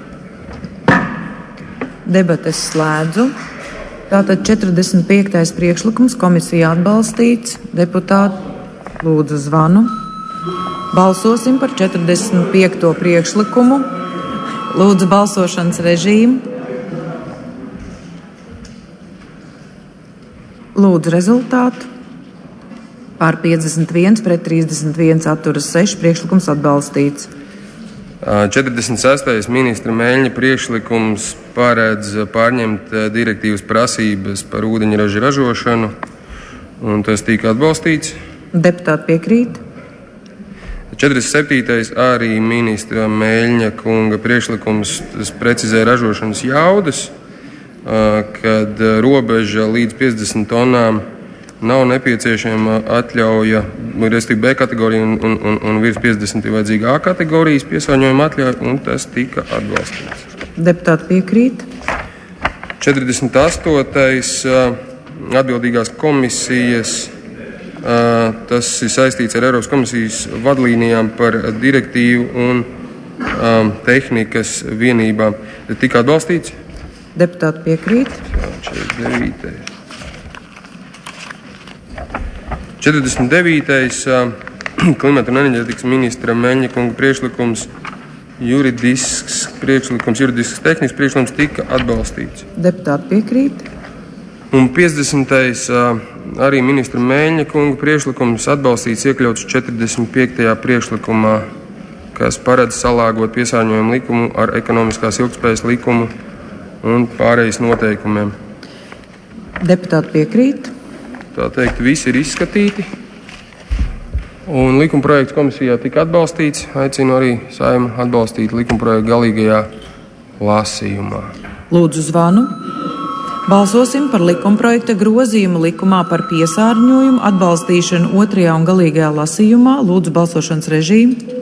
Debates slēdzu. Tātad četrdesmit piektais priekšlikums komisija atbalstīts. Deputāti lūdzu zvanu. Balsosim par četrdesmit piekto priekšlikumu. Lūdzu balsošanas režīmu. Lūdzu rezultātu. Pār piecdesmit viens pret trīsdesmit viens atturas seši priekšlikums atbalstīts. četrdesmit sestais ministra Meļņa priekšlikums paredz pārņemt direktīvas prasības par ūdeņraža ražošanu, un tas tika atbalstīts. Deputāti piekrīt. četrdesmit septītais arī ministra Meļņa kunga priekšlikums precizē ražošanas jaudas, kad robeža līdz piecdesmit tonām nav nepieciešama atļauja, respektīvi B kategorija un, un, un virs piecdesmit ir vajadzīga A kategorijas piesārņojuma atļauja, un tas tika atbalstīts. Deputāti piekrīt. četrdesmit astotais atbildīgās komisijas, tas ir saistīts ar Eiropas komisijas vadlīnijām par direktīvu un tehnikas vienībām. Tika atbalstīts. Deputāti piekrīt. četrdesmit devītais. četrdesmit devītais. Klimata un enerģētikas ministra Meļņa kunga priekšlikums, juridisks priekšlikums, juridisks tehnisks priekšlikums tika atbalstīts. Deputāti piekrīt. Un piecdesmitais. Arī ministra Meļņa kunga priekšlikums atbalstīts, iekļauts četrdesmit piektajā priekšlikumā, kas paredz salāgot piesārņojumu likumu ar ekonomiskās ilgtspējas likumu un pārējais noteikumiem. Deputāti piekrīt. Tā teikt, visi ir izskatīti. Un likumprojekts komisijā tika atbalstīts. Aicinu arī Saeimu atbalstīt likumprojektu galīgajā lasījumā. Lūdzu zvanu. Balsosim par likumprojekta grozījumu likumā par piesārņojumu atbalstīšanu otrajā un galīgajā lasījumā. Lūdzu balsošanas režīmu.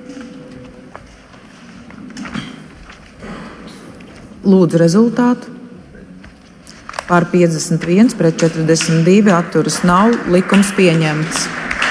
Lūdzu rezultātu. Par piecdesmit viens pret četrdesmit divi atturas nav. Likums pieņemts.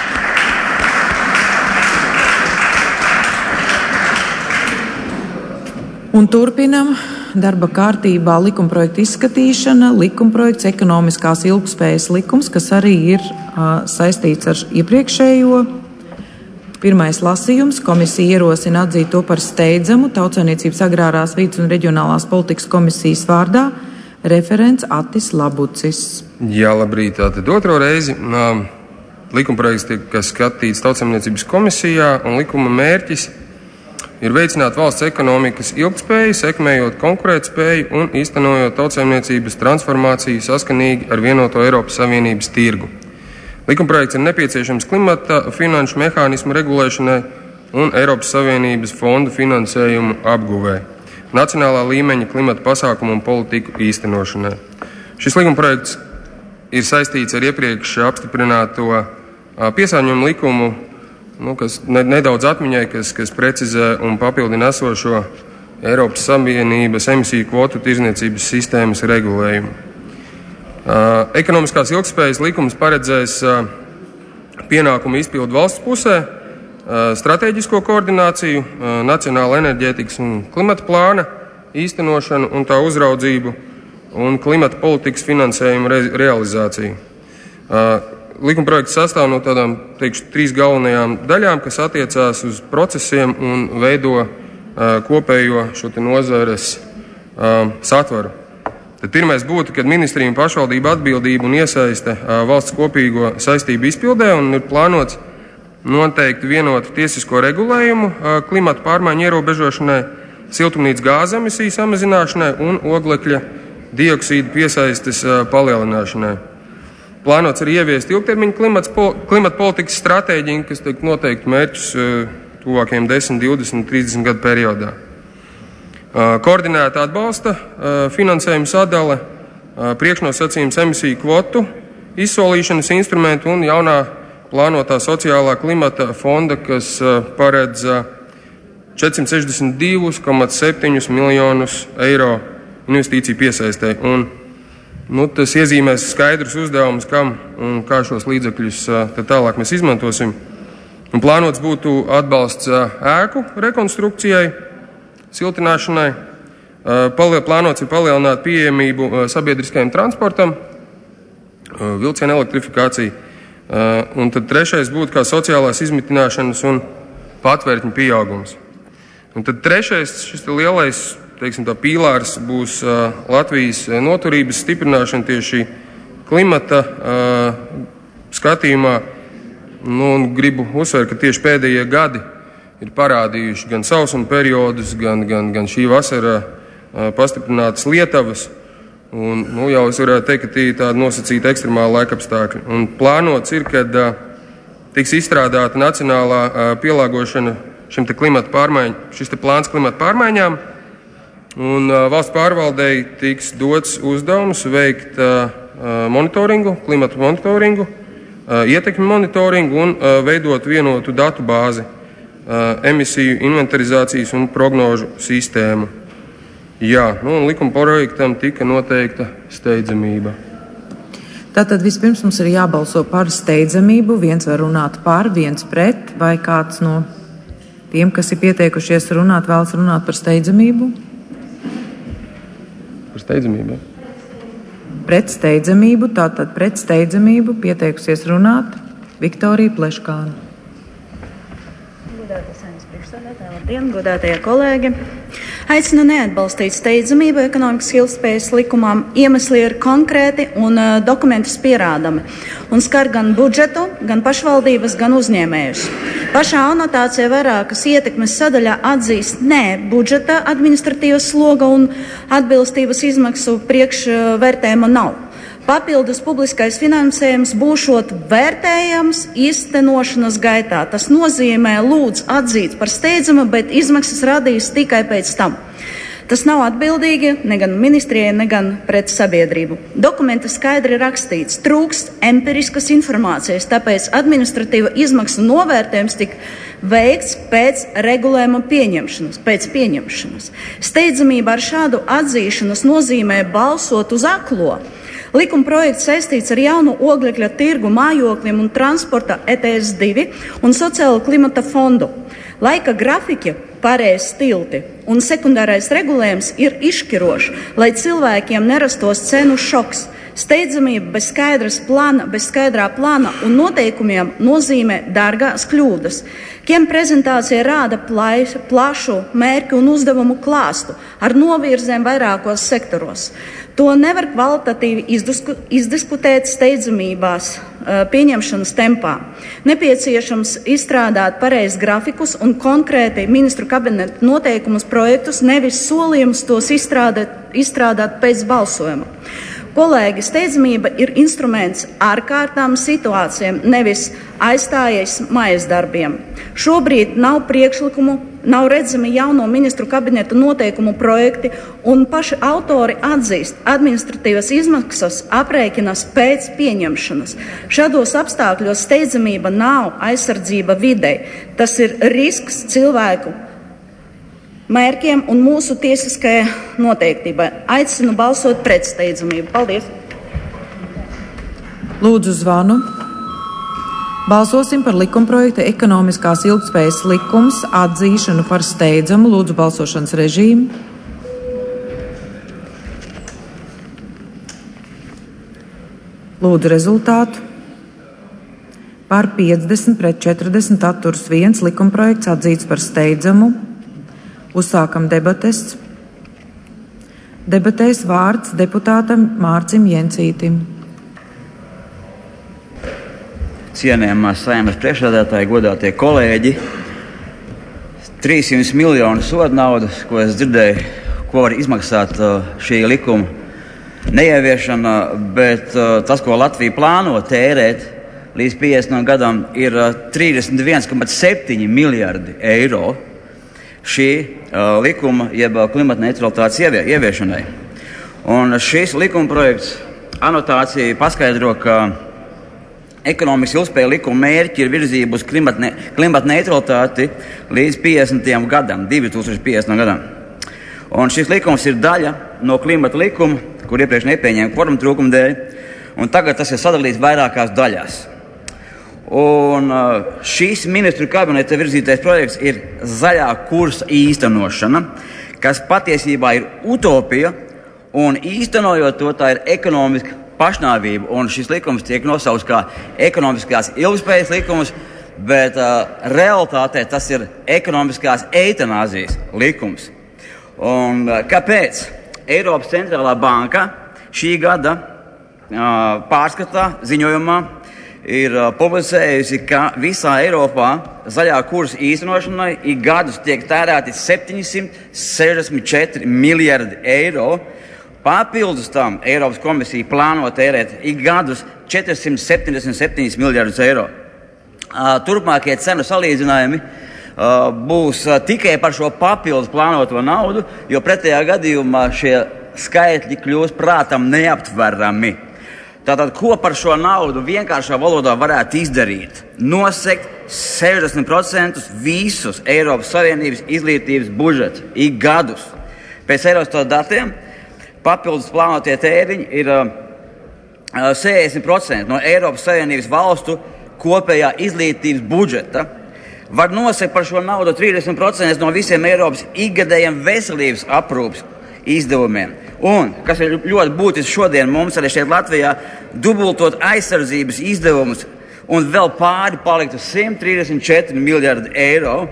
Un turpinam darba kārtībā likumprojekta izskatīšana, likumprojekts ekonomiskās ilgtspējas likums, kas arī ir uh, saistīts ar iepriekšējo. Pirmais lasījums. Komisija ierosina atzīt to par steidzamu Tautsaimniecības agrārās vides un reģionālās politikas komisijas vārdā. Referents Atis Labucis. Jā, labrīt. Tātad otro reizi um, likumprojekts tiek skatīts Tautsaimniecības komisijā, un likuma mērķis ir veicināt valsts ekonomikas ilgtspēju, sekmējot konkurētspēju un īstenojot tautsaimniecības transformāciju saskanīgi ar vienoto Eiropas Savienības tirgu. Likumprojekts ir nepieciešams klimata finanšu mehānismu regulēšanai un Eiropas Savienības fondu finansējumu apguvē, nacionālā līmeņa klimata pasākumu un politiku īstenošanai. Šis likumprojekts ir saistīts ar iepriekš apstiprināto piesārņojumu likumu, Nu, kas nedaudz atmiņai, kas, kas precizē un papildina esošo Eiropas Savienības emisiju kvotu tirdzniecības sistēmas regulējumu. Uh, ekonomiskās ilgtspējas likums paredzēs uh, pienākumu izpildu valsts pusē, uh, stratēģisko koordināciju, uh, nacionāla enerģētikas un klimata plāna īstenošanu un tā uzraudzību un klimata politikas finansējumu re realizāciju. Uh, Likumprojekts sastāv no tādām, teikšu, trīs galvenajām daļām, kas attiecās uz procesiem un veido uh, kopējo šo te nozares uh, satvaru. Tad pirmais būtu, kad ministrija un pašvaldība atbildība un iesaiste uh, valsts kopīgo saistību izpildē un ir plānots noteikt vienotu tiesisko regulējumu uh, klimata pārmaiņu ierobežošanai, siltumnīcas gāzu emisiju samazināšanai un oglekļa dioksīdu piesaistes uh, palielināšanai. Plānots arī ieviest ilgtermiņa klimata politikas stratēģiju, kas tiek noteikti mērķus tuvākajiem desmit, divdesmit, trīsdesmit gadu periodā. Koordinēta atbalsta finansējuma sadale, priekšnosacījums emisiju kvotu, izsolīšanas instrumentu un jaunā plānotā sociālā klimata fonda, kas paredz četrsimt sešdesmit divi komats septiņi miljonus eiro investīciju piesaistē. Un Nu, tas iezīmēs skaidrus uzdevumus, kam un kā šos līdzekļus tad tālāk mēs izmantosim. Un plānots būtu atbalsts ēku rekonstrukcijai, siltināšanai. Plānots ir palielināt pieejamību sabiedriskajam transportam, vilcienu elektrifikāciju. Un tad trešais būtu kā sociālās izmitināšanas un patvērtņu pieaugums. Un tad trešais, šis lielais teiksim, tā pīlārs būs uh, Latvijas noturības stiprināšana tieši klimata uh, skatījumā. Nu, gribu uzsvērt, ka tieši pēdējie gadi ir parādījuši gan sausuma periodus, gan, gan, gan šī vasara pastiprinātas lietavas. Un, nu, jau es varētu teikt, ka tie ir tādi nosacīti ekstremāli laikapstākļi. Un plānots ir, kad uh, tiks izstrādāta nacionālā uh, pielāgošana šim te klimata pārmaiņu, šis te plāns klimata pārmaiņām. Un uh, valsts pārvaldei tiks dots uzdevums veikt uh, monitoringu, klimata monitoringu, uh, ietekmi monitoringu un uh, veidot vienotu datu bāzi, uh, emisiju inventarizācijas un prognožu sistēmu. Jā, nu, un likuma projektam tika noteikta steidzamība. Tātad vispirms mums ir jābalso par steidzamību. Viens var runāt par, viens pret, vai kāds no tiem, kas ir pieteikušies runāt, vēlas runāt par steidzamību? Par steidzamību? Pret steidzamību, tātad pret steidzamību pieteikusies runāt Viktorija Pleškāna. Godātie saimnes priekšsēdētāji, labdien, godātie kolēģi! Aicinu neatbalstīt steidzamību ekonomikas ilgtspējas likumām. Iemesli ir konkrēti un uh, dokumentus pierādami un skar gan budžetu, gan pašvaldības, gan uzņēmējus. Pašā anotācijā vairākas ietekmes sadaļā atzīst ne budžeta administratīvas sloga un atbilstības izmaksu priekšvērtējuma nav. Papildus publiskais finansējums būšot vērtējams īstenošanas gaitā. Tas nozīmē lūdz atzīt par steidzamu, bet izmaksas radīs tikai pēc tam. Tas nav atbildīgi ne gan ministrijai, ne gan pret sabiedrību. Dokumenta skaidri rakstīts, trūkst empiriskas informācijas, tāpēc administratīva izmaksu novērtējums tik veikts pēc regulējuma pieņemšanas, pēc pieņemšanas. Steidzamība ar šādu atzīšanas nozīmē balsot uz aklo. Likuma projekts saistīts ar jaunu oglekļa tirgu mājokļiem un transporta E T S divi un sociālo klimata fondu. Laika grafiki, pārējais tilti un sekundārais regulējums ir izšķiroši, lai cilvēkiem nerastos cenu šoks. Steidzamība bez skaidras plāna, bez skaidrā plāna un noteikumiem nozīmē dārgās kļūdas. Kiem prezentācija rāda plais, plašu mērķu un uzdevumu klāstu ar novirzēm vairākos sektoros. To nevar kvalitatīvi izdisku, izdiskutēt steidzamībās pieņemšanas tempā. Nepieciešams izstrādāt pareizi grafikus un konkrēti ministru kabineta noteikumus projektus, nevis solījumus tos izstrādāt, izstrādāt pēc balsojuma. Kolēģi, steidzamība ir instruments ārkārtām situācijām, nevis aizstājies mājas darbiem. Šobrīd nav priekšlikumu, nav redzami jauno ministru kabineta noteikumu projekti, un paši autori atzīst, administratīvas izmaksas aprēķinas pēc pieņemšanas. Šādos apstākļos steidzamība nav aizsardzība videi. Tas ir risks cilvēku mērķiem un mūsu tiesiskajai noteiktībai. Aicinu balsot pret steidzamību. Paldies! Lūdzu zvanu. Balsosim par likumprojekta ekonomiskās ilgtspējas likums atzīšanu par steidzamu. Lūdzu balsošanas režīmu. Lūdzu rezultātu. Par piecdesmit pret četrdesmit atturas viens likumprojekts atzīts par steidzamu. Uzsākam debates. Debatēs vārds deputātam Mārcim Jencītim. Cienējamās Saeimas priekšsēdētāji, godātie kolēģi, trīssimti miljonu soda naudas, ko es dzirdēju, ko var izmaksāt šī likuma neieviešana, bet tas, ko Latvija plāno tērēt līdz piecdesmitajam gadam, ir trīsdesmit viens komats septiņi miljardi eiro šī uh, likuma, jeb klimata neutralitātes ievie, ieviešanai. Un šis likuma projekts anotācija paskaidro, ka ekonomikas ilgtspēja likuma mērķi ir virzība uz klimata, ne, klimata neutralitāti līdz piecdesmitajam gadam, divi tūkstoši piecdesmitajam gadam. Un šis likums ir daļa no klimata likuma, kur iepriekš nepieņēma kvoruma trūkuma dēļ, un tagad tas ir sadalīts vairākās daļās. Un šīs ministru kabineta virzītais projekts ir zaļā kursa īstenošana, kas patiesībā ir utopija, un īstenojot to, tā ir ekonomiska pašnāvība. Un šis likums tiek nosaukts kā ekonomiskās ilgtspējas likums, bet uh, realitātē tas ir ekonomiskās eitanāzijas likums. Un uh, kāpēc? Eiropas centrālā banka šī gada uh, pārskatā ziņojumā ir uh, publicējusi, ka visā Eiropā zaļā kursa īstenošanai ik gadus tiek tērēti septiņsimt sešdesmit četri miljardi eiro. Papildus tam Eiropas komisija plāno tērēt ik gadus četrsimt septiņdesmit septiņus miljardus eiro. Uh, turpmākie cenu salīdzinājumi uh, būs uh, tikai par šo papildus plānoto naudu, jo pretējā gadījumā šie skaitļi kļūs prātam neaptverami. Tātad, ko par šo naudu vienkāršā valodā varētu izdarīt? Nosegt sešdesmit procentus visus Eiropas Savienības izglītības budžets ik gadus. Pēc Eurostat datiem papildus plānotie tēriņi ir uh, sešdesmit procenti no Eiropas Savienības valstu kopējā izglītības budžeta. Var nosegt par šo naudu trīsdesmit procenti no visiem Eiropas ikgadējiem veselības aprūpes izdevumiem. Un, kas ir ļoti būtiski šodien mums arī šeit Latvijā, dubultot aizsardzības izdevumus un vēl pāri paliktu simt trīsdesmit četri miljardi eiro.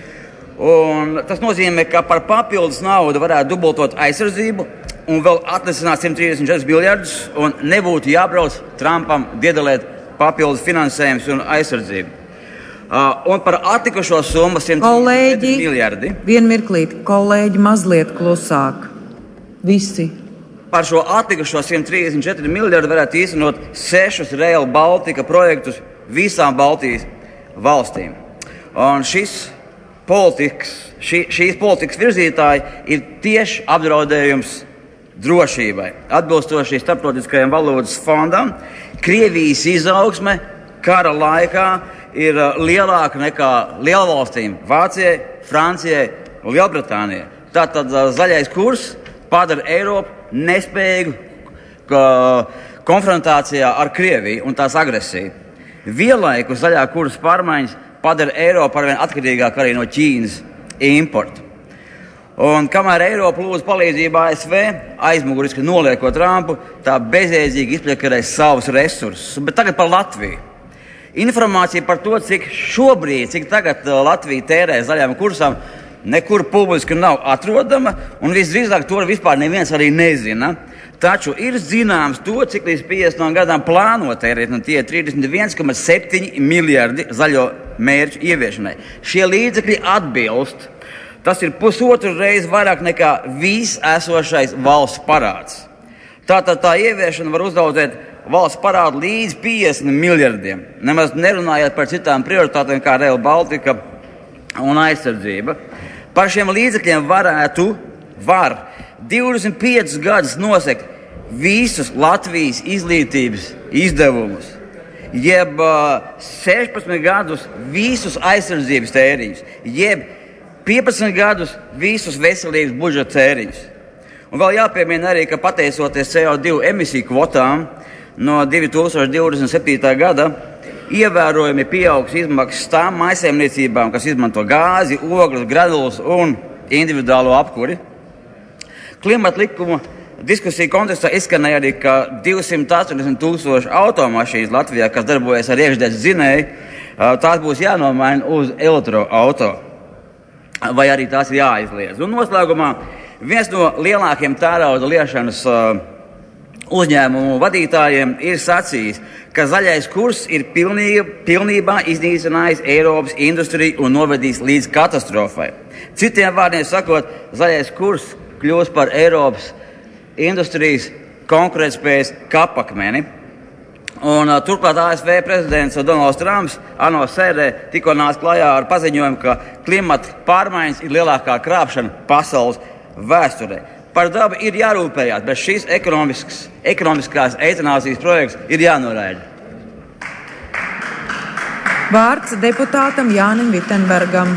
Un tas nozīmē, ka par papildus naudu varētu dubultot aizsardzību un vēl atlicināt simt trīsdesmit četrus miljardus un nebūtu jābrauc Trumpam diedelēt papildus finansējums un aizsardzību. Uh, un par atlikušo summu simt trīsdesmit četri miljardi. Vien mirklīt, kolēģi, mazliet klusāk. Visi. Par šo atlikušo simt trīsdesmit četri miljardi varētu īstenot sešus Rail Baltica projektus visām Baltijas valstīm. Un šis politikas, šī, šīs politikas virzītāji ir tieši apdraudējums drošībai. Atbilstoši Starptautiskajam valūtas fondam, Krievijas izaugsme kara laikā ir lielāka nekā lielvalstīm Vācijai, Francijai un Lielbritānijai. Tātad zaļais kurs padara Eiropu nespējīgu konfrontācijā ar Krieviju un tās agresiju. Vienlaikus zaļā kursa pārmaiņas padara Eiropu arvien atkarīgāk arī no Ķīnas importa. Un kamēr Eiropa lūdz palīdzību A S V, aizmuguriski noliekot Trumpu, tā bezjēdzīgi izpļakarēs savus resursus. Bet tagad par Latviju. Informācija par to, cik šobrīd, cik tagad Latvija tērē zaļajam kursam, nekur publiski nav atrodama, un visdrīzāk to vispār neviens arī nezina. Taču ir zināms to, cik līdz piecdesmit gadām plāno tērēt, un tie ir trīsdesmit viens komats septiņi miljardi zaļo mērķu ieviešanai. Šie līdzekļi atbilst. Tas ir pusotru reizi vairāk nekā viss esošais valsts parāds. Tātad tā ieviešana var uzlaudzēt valsts parādu līdz piecdesmit miljardiem, nemaz nerunājot par citām prioritātēm kā Rail Baltica un aizsardzība. Par šiem līdzekļiem varētu, var divdesmit piecus gadus nosegt visus Latvijas izglītības izdevumus, jeb sešpadsmit gadus visus aizsardzības tēriņus, jeb piecpadsmit gadus visus veselības budžeta tēriņus. Un vēl jāpiemina arī, ka pateicoties C O divi emisiju kvotām no divi tūkstoši divdesmit septītā gada ievērojami pieaugs izmaksas tām mājsaimniecībām, kas izmanto gāzi, ogles, granulas un individuālo apkuri. Klimata likuma diskusiju kontekstā izskanēja arī, ka divsimt astoņdesmit tūkstoši automašīnas Latvijā, kas darbojas ar iekšdedz dzinēju, tās būs jānomaina uz elektroauto. Vai arī tās ir jāaizliedz. Un noslēgumā viens no lielākiem tērauda liešanas uh, uzņēmumu vadītājiem ir sacījis, ka zaļais kurs ir pilnīgi, pilnībā iznīcinājis Eiropas industriju un novedīs līdz katastrofai. Citiem vārdiem sakot, zaļais kurs kļūs par Eiropas industrijas konkurētspējas kapakmeni. Un, uh, turklāt A S V prezidents Donalds Trumps ANO sēdē tikko nāca klajā ar paziņojumu, ka klimata pārmaiņas ir lielākā krāpšana pasaules vēsturē. Par dabu ir jārūpējās, bet šīs ekonomiskās eitanāzijas projekts ir jānoraida. Vārds deputātam Jānim Vitenbergam.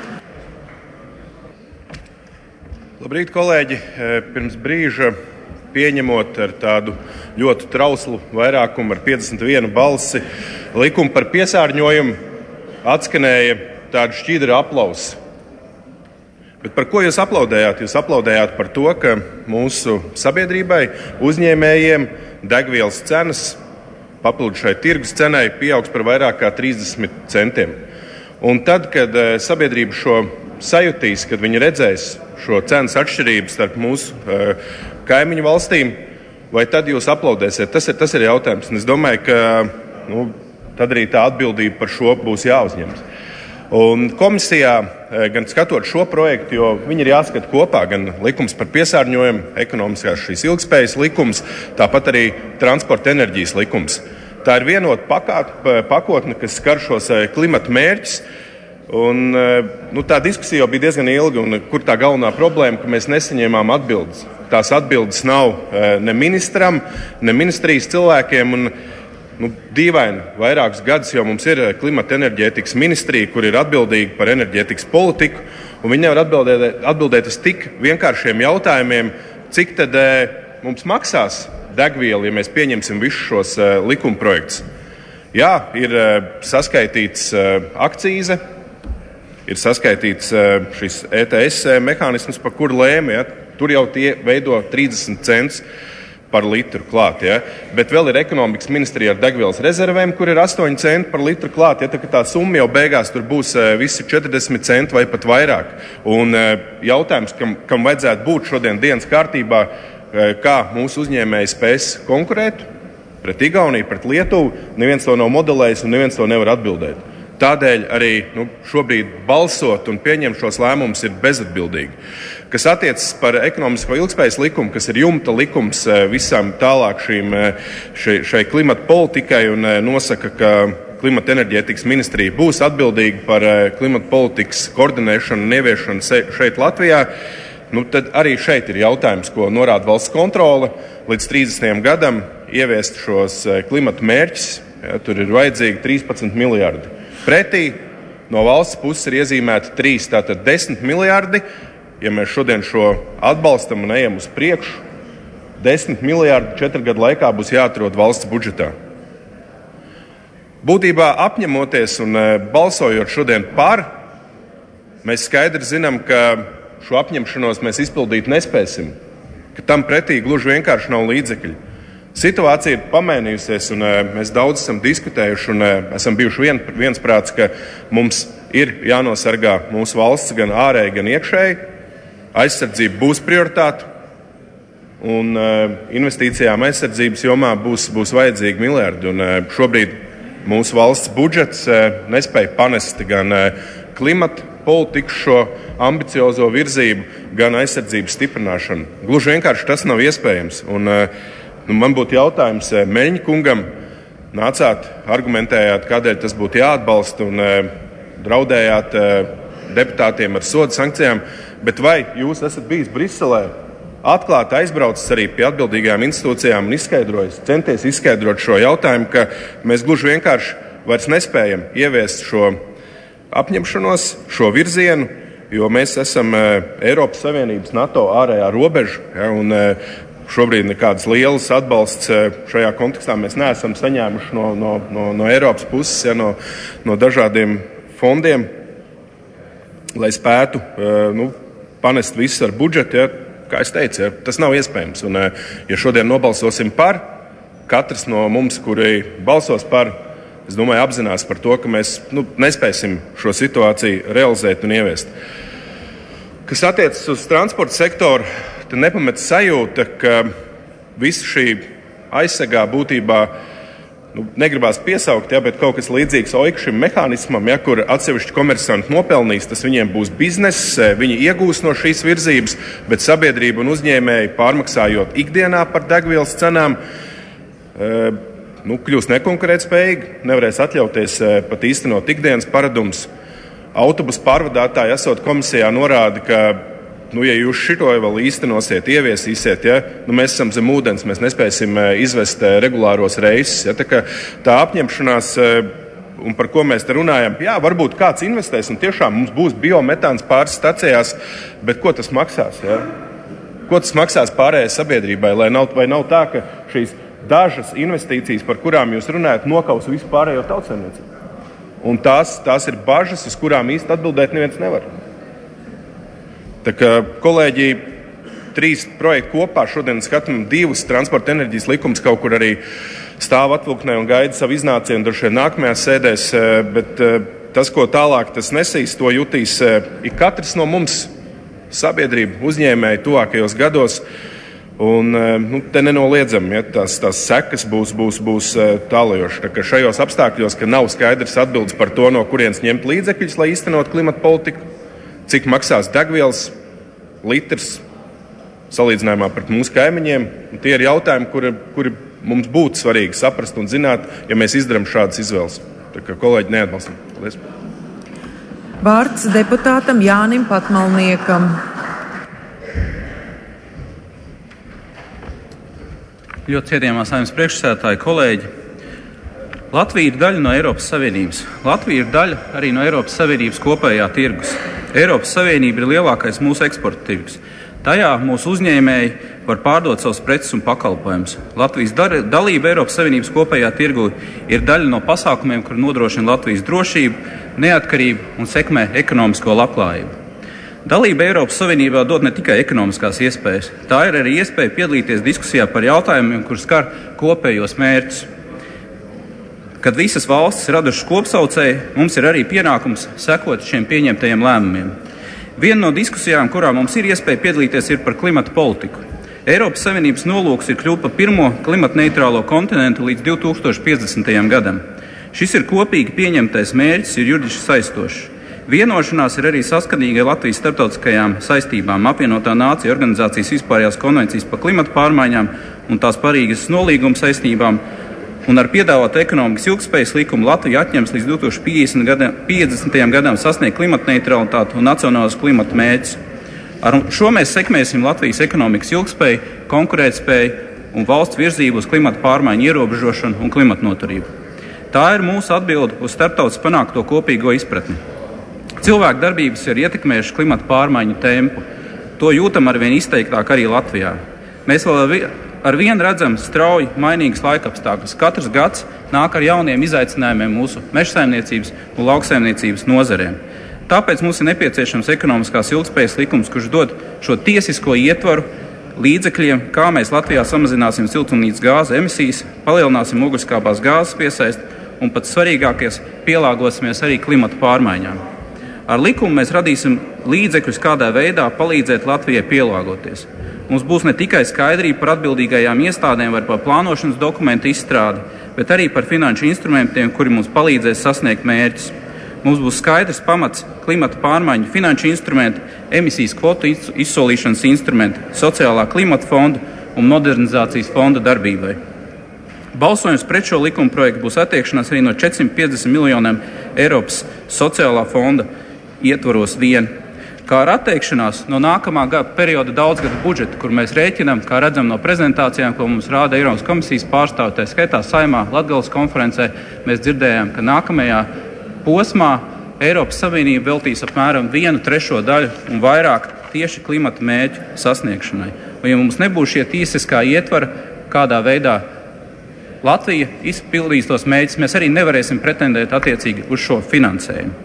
Labrīt, kolēģi! Pirms brīža pieņemot ar tādu ļoti trauslu vairākumu ar piecdesmit vienu balsi likumu par piesārņojumu, atskanēja tādu šķīdra aplausi. Bet par ko jūs aplaudējāt? Jūs aplaudējāt par to, ka mūsu sabiedrībai, uzņēmējiem degvielas cenas papildus šai tirgus cenai pieaugs par vairāk kā trīsdesmit centiem. Un tad, kad sabiedrība šo sajutīs, kad viņi redzēs šo cenas atšķirību starp mūsu uh, kaimiņu valstīm, vai tad jūs aplaudēsiet? Tas ir, tas ir jautājums. Un es domāju, ka nu, tad arī tā atbildība par šo būs jāuzņemas. Un komisijā, gan skatot šo projektu, jo viņi ir jāskata kopā, gan likums par piesārņojumu, ekonomiskās šīs ilgspējas likums, tāpat arī transporta enerģijas likums. Tā ir vienota pakotne, kas skar šos klimata mērķus. Un, nu, tā diskusija jau bija diezgan ilga, un kur tā galvenā problēma, ka mēs nesaņēmām atbildes. Tās atbildes nav ne ministram, ne ministrijas cilvēkiem. Un, Nu, dīvaini, vairākus gadus jau mums ir klimata enerģētikas ministrija, kur ir atbildīga par enerģētikas politiku, un viņi nevar atbildēt, atbildēt uz tik vienkāršiem jautājumiem, cik tad e, mums maksās degviela, ja mēs pieņemsim visus šos e, likumprojektus. Jā, ir e, saskaitīts e, akcīze, ir saskaitīts e, šis E T S mehānisms, par kuru lēma, ja, tur jau tie veido trīsdesmit centus par litru klāt, ja? Bet vēl ir ekonomikas ministrija ar degvielas rezervēm, kur ir astoņi centi par litru klāt, ja? Tā, tā summa jau beigās tur būs visi četrdesmit centi vai pat vairāk. Un jautājums, kam, kam vajadzētu būt šodien dienas kārtībā, kā mūsu uzņēmēji spēs konkurēt pret Igauniju, pret Lietuvu, neviens to nav modelējis un neviens to nevar atbildēt. Tādēļ arī nu, šobrīd balsot un pieņemt šos lēmumus ir bezatbildīgi. Kas attiecas par ekonomisko ilgspējas likumu, kas ir jumta likums visam tālāk šīm, šai, šai klimata politikai un nosaka, ka klimata enerģētikas ministrija būs atbildīga par klimata politikas koordinēšanu un ieviešanu šeit Latvijā, nu, tad arī šeit ir jautājums, ko norāda valsts kontrole līdz trīsdesmitajam gadam ieviest šos klimata mērķus. Ja, tur ir vajadzīgi trīspadsmit miljardi. Pretī no valsts puses ir iezīmēti trīs, tātad desmit miljardi. Ja mēs šodien šo atbalstam un ejam uz priekšu, desmit miljardi četru gadu laikā būs jāatrod valsts budžetā. Būtībā apņemoties un balsojot šodien par, mēs skaidri zinām, ka šo apņemšanos mēs izpildīt nespēsim, ka tam pretī gluži vienkārši nav līdzekļi. Situācija ir pamainījusies, un mēs daudz esam diskutējuši un esam bijuši vien, viensprāts, ka mums ir jānosargā mūsu valsts gan ārēji, gan iekšēji. Aizsardzība būs prioritāte, un investīcijām aizsardzības jomā būs, būs vajadzīgi miljardi. Un šobrīd mūsu valsts budžets nespēja panest gan klimata politiku šo ambiciozo virzību, gan aizsardzības stiprināšanu. Gluži vienkārši tas nav iespējams. Un, Nu, man būtu jautājums Meļņa kungam. Nācāt, argumentējāt, kādēļ tas būtu jāatbalsta un e, draudējāt e, deputātiem ar sodu sankcijām. Bet vai jūs esat bijis Briselē, atklāti aizbraucis arī pie atbildīgajām institūcijām un izskaidrojis, centies izskaidrot šo jautājumu, ka mēs gluži vienkārši vairs nespējam ieviest šo apņemšanos, šo virzienu, jo mēs esam e, Eiropas Savienības NATO ārējā robeža. Ja, un, e, Šobrīd nekādas lielas atbalsts šajā kontekstā mēs neesam saņēmuši no, no, no, no Eiropas puses, ja, no, no dažādiem fondiem, lai spētu nu, panest visu ar budžetu. Ja, kā es teicu, ja, tas nav iespējams. Un, ja šodien nobalsosim par, katrs no mums, kuri balsos par, es domāju, apzinās par to, ka mēs nu, nespēsim šo situāciju realizēt un ieviest. Kas attiecas uz transporta sektoru, tad nepamet sajūta, ka visa šī aizsegā būtībā nu, negribās piesaukt, ja, bet kaut kas līdzīgs oika šim mehānismam, ja, kur atsevišķi komersanti nopelnīs, tas viņiem būs bizness, viņi iegūs no šīs virzības, bet sabiedrība un uzņēmēji pārmaksājot ikdienā par degvielas cenām, nu, kļūs nekonkurētspējīgi, nevarēs atļauties pat īstenot ikdienas paradumus. Autobusu pārvadātāji esot komisijā norāda, ka Nu, ja jūs šito vēl īstenosiet, ieviesīsiet, ja, nu, mēs esam zem ūdens, mēs nespēsim izvest regulāros reisus. Ja, tā, tā apņemšanās, un par ko mēs te runājam, jā, varbūt kāds investēs, un tiešām mums būs biometāns pāris stacijās, bet ko tas maksās? Ja? Ko tas maksās pārējai sabiedrībai? Lai nav, vai nav tā, ka šīs dažas investīcijas, par kurām jūs runājat, nokaus visu pārējo tautsaimniecību? Un tās, tās ir bažas, uz kurām īsti atbildēt neviens nevar. Tā kā kolēģi trīs projekti kopā šodien skatām divus transporta enerģijas likumus, kaut kur arī stāv atvilknē un gaida savu iznācienu, droši vien nākamajās sēdēs, bet tas, ko tālāk tas nesīs, to jutīs ik katrs no mums, sabiedrība, uzņēmēji tuvākajos gados. Un, nu, te nenoliedzami, ja, tās, tās sekas būs, būs, būs tālajošas. Šajos apstākļos, ka nav skaidrs atbildes par to, no kurienes ņemt līdzekļus, lai īstenot klimata politiku, cik maksās degvielas litrs salīdzinājumā pret mūsu kaimiņiem, tie ir jautājumi, kuri, kuri mums būtu svarīgi saprast un zināt, ja mēs izdarām šādas izvēles. Tā kā kolēģi neatbalstam. Paldies. Vārds deputātam Jānim Patmalniekam. Ļoti cienījamā Saeimas priekšsēdētāji, kolēģi. Latvija ir daļa no Eiropas Savienības. Latvija ir daļa arī no Eiropas Savienības kopējā tirgus. Eiropas Savienība ir lielākais mūsu eksporta tirgus. Tajā mūsu uzņēmēji var pārdot savus preces un pakalpojumus. Latvijas dalība Eiropas Savienības kopējā tirgu ir daļa no pasākumiem, kur nodrošina Latvijas drošību, neatkarību un sekmē ekonomisko labklājību. Dalība Eiropas Savienībā dod ne tikai ekonomiskās iespējas, tā ir arī iespēja piedalīties diskusijā par jautājumiem, kur skar kopējos mērķus. Kad visas valstis radušas kopsaucēji, mums ir arī pienākums sekot šiem pieņemtajiem lēmumiem. Viena no diskusijām, kurā mums ir iespēja piedalīties, ir par klimata politiku. Eiropas Savienības nolūks ir kļūt par pirmo klimatneitrālo kontinentu līdz divi tūkstoši piecdesmitajam gadam. Šis ir kopīgi pieņemtais mērķis, ir juridiski saistošs. Vienošanās ir arī saskanīga Latvijas starptautiskajām saistībām, apvienotā nācija organizācijas vispārējās konvencijas par klimatu pārmaiņām un tās parīgas nolīguma saistībām, un ar piedāvātu ekonomikas ilgtspējas likumu Latvija atņems līdz divi tūkstoši piecdesmitajam gadam sasniegt klimata neutralitāti un nacionālos klimata mērķus. Ar šo mēs sekmēsim Latvijas ekonomikas ilgtspēju, konkurētspēju un valsts virzību uz klimata pārmaiņu ierobežošanu un klimata noturību. Tā ir mūsu atbilde uz starptautiski panākto kopīgo izpratni. Cilvēku darbības ir ietekmējušas klimata pārmaiņu tempu. To jūtam arvien izteiktāk arī Latvijā. Mēs vēl ar vienu redzam strauji mainīgas laikapstākļus. Katrs gads nāk ar jauniem izaicinājumiem mūsu mežsaimniecības un lauksaimniecības nozarēm. Tāpēc mums ir nepieciešams ekonomiskās ilgtspējas likums, kurš dod šo tiesisko ietvaru līdzekļiem, kā mēs Latvijā samazināsim siltumnīcas gāzu emisijas, palielināsim ogleskābās gāzes piesaisti un pats svarīgākais pielāgosimies arī klimata pārmaiņām. Ar likumu mēs radīsim līdzekļus, kādā veidā palīdzēt Latvijai pielāgoties. Mums būs ne tikai skaidrība par atbildīgajām iestādēm vai par plānošanas dokumentu izstrādi, bet arī par finanšu instrumentiem, kuri mums palīdzēs sasniegt mērķus. Mums būs skaidrs pamats klimata pārmaiņu finanšu instrumentu, emisijas kvotu izsolīšanas instrumentu, sociālā klimata fonda un modernizācijas fonda darbībai. Balsojums pret šo likuma projektu būs attiekšanās arī no četrsimt piecdesmit miljoniem Eiropas sociālā fonda ietvaros vien, kā ar atteikšanās no nākamā gada perioda daudzgada budžeta, kur mēs rēķinām, kā redzam no prezentācijām, ko mums rāda Eiropas komisijas pārstāvji, tā skaitā Saeimā, Latgales konferencē, mēs dzirdējām, ka nākamajā posmā Eiropas Savienība veltīs apmēram vienu trešo daļu un vairāk tieši klimata mērķu sasniegšanai. Un ja mums nebūs šie tiesiskā ietvara, kādā veidā Latvija izpildīs tos mērķus, mēs arī nevarēsim pretendēt attiecīgi uz šo finansējumu.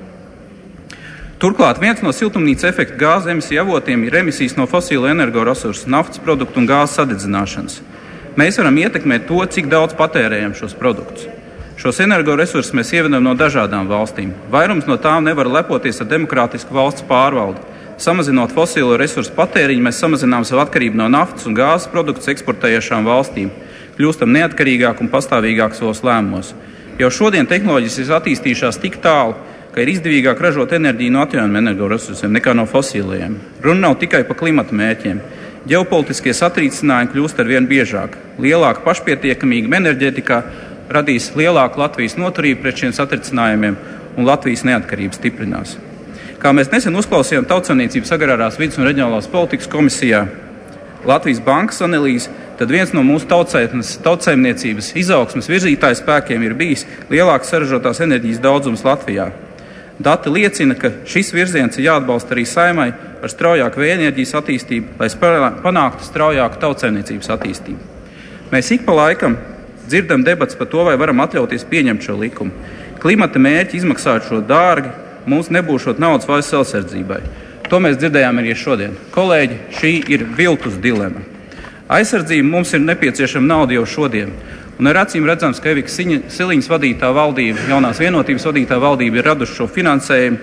Turklāt viens no siltumnīca efekta gāzes emisiju avotiem ir emisijas no fosīlo energoresursu, naftas produktu un gāzes sadedzināšanas. Mēs varam ietekmēt to, cik daudz patērējam šos produktus. Šos energoresursus mēs ievedam no dažādām valstīm. Vairums no tām nevar lepoties ar demokrātisku valsts pārvaldi. Samazinot fosīlo resursu patēriņu, mēs samazinām savu atkarību no naftas un gāzes produktus eksportējošām valstīm. Kļūstam neatkarīgāk un pastāvīgāk savos lēmumos. Jau šodien tehnoloģijas ir attīstījušās tik tālu, ka ir izdevīgāk ražot enerģiju no atjaunojumiem energoresursiem nekā no fosīlajiem. Runa nav tikai par klimata mērķiem. Ģeopolitiskie satricinājumi kļūst ar vien biežāk. Lielāka pašpietiekamība enerģētikā radīs lielāku Latvijas noturību pret šiem satricinājumiem un Latvijas neatkarību stiprinās. Kā mēs nesen uzklausījām Tautsaimniecības agrārās vides un reģionālās politikas komisijā Latvijas bankas analīzi, tad viens no mūsu tautsaimniecības izaugsmes virzītāju spēkiem ir bijis lielāks saražotās enerģijas daudzums Latvijā. Dati liecina, ka šis virziens ir jāatbalsta arī Saeimai ar straujāku vēja enerģijas attīstību, lai panāktu straujāku tautsaimniecības attīstību. Mēs ik pa laikam dzirdam debats par to, vai varam atļauties pieņemt šo likumu. Klimata mērķi izmaksāt šo dārgi, mums nebūšot naudas valsts selsardzībai. To mēs dzirdējām arī šodien. Kolēģi, šī ir viltus dilema. Aizsardzība mums ir nepieciešama nauda jau šodien. Un ar acīm redzams, ka Evikas Siliņas vadītā valdība, jaunās vienotības vadītā valdība ir raduši šo finansējumu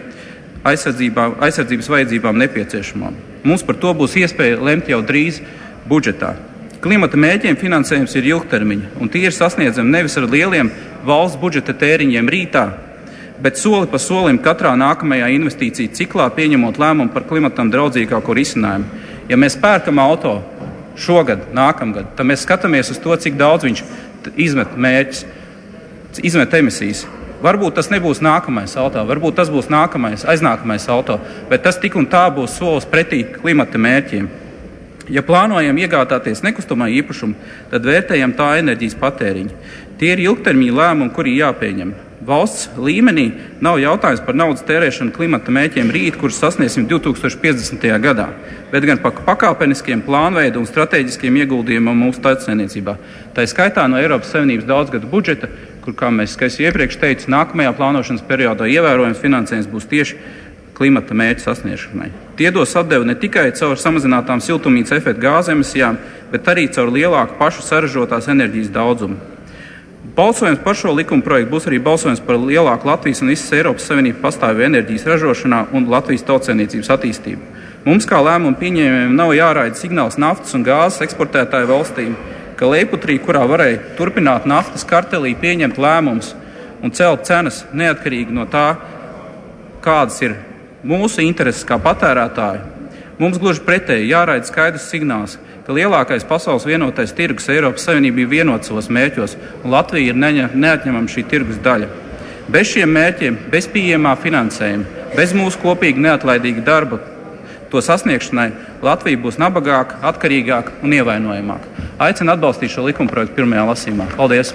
aizsardzības vajadzībām nepieciešamām. Mums par to būs iespēja lemt jau drīz budžetā. Klimata mērķiem finansējums ir ilgtermiņa, un tie ir sasniedzami nevis ar lieliem valsts budžeta tēriņiem rītā, bet soli pa solim katrā nākamajā investīciju ciklā pieņemot lēmumu par klimatam draudzīgāko risinājumu. Ja mēs pērkam auto šogad, nākamgad, tad mēs skatāmies uz to, cik daudz viņš izmet mērķis, izmet emisijas. Varbūt tas nebūs nākamais auto, varbūt tas būs nākamais, aiznākamais auto, bet tas tik un tā būs solis pretī klimata mērķiem. Ja plānojam iegādāties nekustamā īpašumu, tad vērtējam tā enerģijas patēriņu. Tie ir ilgtermiņa lēmumi, kuri jāpieņem. Valsts līmenī nav jautājums par naudas tērēšanu klimata mērķiem rīt, kurus sasniegsim divi tūkstoši piecdesmitajā gadā, bet gan par pakāpeniskiem plānveidu un strateģiskiem ieguldījumiem mūsu tautssaimniecībā. Tā ir skaitā no Eiropas Savienības daudzgadu budžeta, kur, kā mēs skaidri iepriekš teicu, nākamajā plānošanas periodā ievērojams finansējums būs tieši klimata mērķu sasniegšanai. Tie dos atdevi ne tikai caur samazinātām siltumnīcas efekta gāzu emisijām, bet arī caur lielāku pašu saražotās enerģijas daudzumu. Balsojums par šo likuma projektu būs arī balsojums par lielāku Latvijas un visas Eiropas Savienības pastāvīgu enerģijas ražošanā un Latvijas tautsaimniecības attīstību. Mums kā lēmumu pieņēmējiem nav jāraida signāls naftas un gāzes eksportētāju valstīm, ka Leiputrī, kurā varēja turpināt naftas kartelī pieņemt lēmumus un celt cenas neatkarīgi no tā, kādas ir mūsu intereses kā patērētāji, mums gluži pretēji jāraida skaidrs signāls, ka lielākais pasaules vienotais tirgus Eiropas Savienība ir vienots savos mērķos, un Latvija ir neatņemama šī tirgus daļa. Bez šiem mērķiem, bez pieejamā finansējuma, bez mūsu kopīga neatlaidīga darba, to sasniegšanai Latvija būs nabagāka, atkarīgāka un ievainojamāka. Aicinu atbalstīt šo likumprojektu pirmajā lasījumā. Paldies!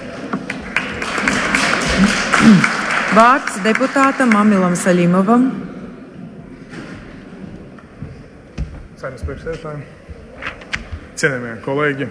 Vārds deputātam Amilam Saļimovam. Saimnes priekšsēdētājiem, cienījamie kolēģi.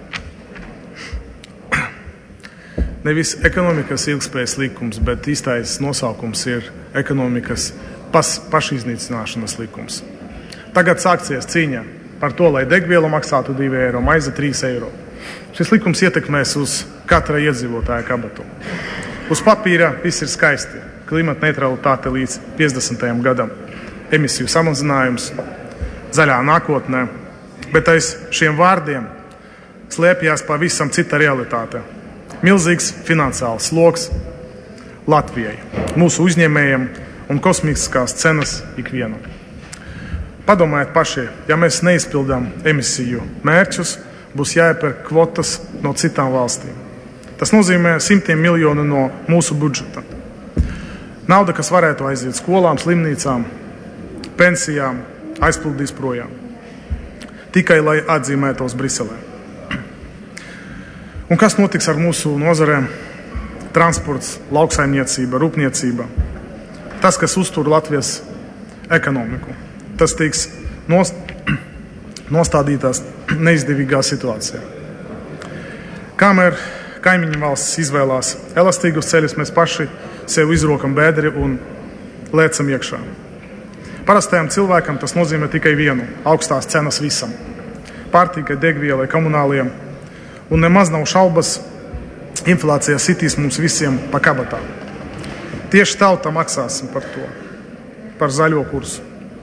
Nevis ekonomikas ilgspējas likums, bet īstais nosaukums ir ekonomikas pas, pašiznīcināšanas likums. Tagad sāksies cīņa par to, lai degviela maksātu divi eiro, maize trīs eiro. Šis likums ietekmēs uz katra iedzīvotāja kabatu. Uz papīra viss ir skaisti. Klimata neutralitāte līdz piecdesmitajam gadam, emisiju samazinājums, zaļā nākotnē, bet aiz šiem vārdiem slēpjas pavisam cita realitāte. Milzīgs finansiāls sloks Latvijai, mūsu uzņēmējiem un kosmiskās cenas ikvienam. Padomājiet paši, ja mēs neizpildām emisiju mērķus, būs jāiepērk kvotas no citām valstīm. Tas nozīmē simtiem miljonu no mūsu budžeta. Nauda, kas varētu aiziet skolām, slimnīcām, pensijām, aizplūdīs projām. Tikai, lai atzīmētos Briselē. Un kas notiks ar mūsu nozarēm? Transports, lauksaimniecība, rūpniecība. Tas, kas uztur Latvijas ekonomiku. Tas tiks nost, nostādītās neizdevīgā situācijā. Kamēr kaimiņu valsts izvēlās elastīgus ceļus, mēs paši sev izrokam bēdri un lēcam iekšā. Parastajam cilvēkam tas nozīmē tikai vienu – augstās cenas visam. Pārtikai, degvielai, komunāliem. Un nemaz nav šaubas, inflācija sitīs mums visiem pa kabatā. Tieši tauta maksāsim par to, par zaļo kursu.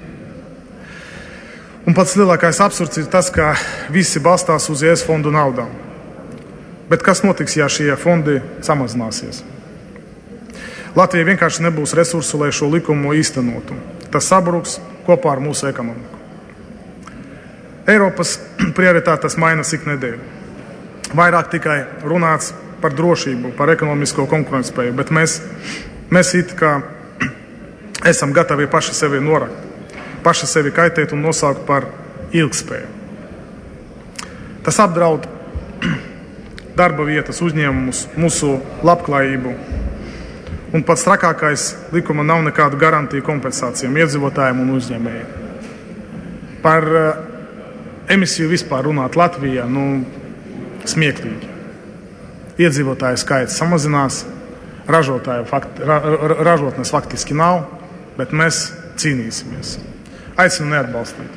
Un pats lielākais absurds ir tas, ka visi balstās uz E S fondu naudām. Bet kas notiks, ja šie fondi samazināsies? Latvijai vienkārši nebūs resursu, lai šo likumu īstenotu. Tas sabruks kopā ar mūsu ekonomiku. Eiropas prioritātes mainas ik nedēļu. Vairāk tikai runāts par drošību, par ekonomisko konkurētspēju, bet mēs, mēs it kā esam gatavi paši sevi norakt, paši sevi kaitēt un nosaukt par ilgspēju. Tas apdraud darba vietas, uzņēmumus, mūsu labklājību. Un pats trakākais, likuma nav nekādu garantiju kompensācijām iedzīvotājiem un uzņēmējiem. Par uh, emisiju vispār runāt Latvijā, nu, smieklīgi. Iedzīvotāju skaits samazinās, ražotāju fakt, ra, ražotnes faktiski nav, bet mēs cīnīsimies. Aicinu neatbalstīt.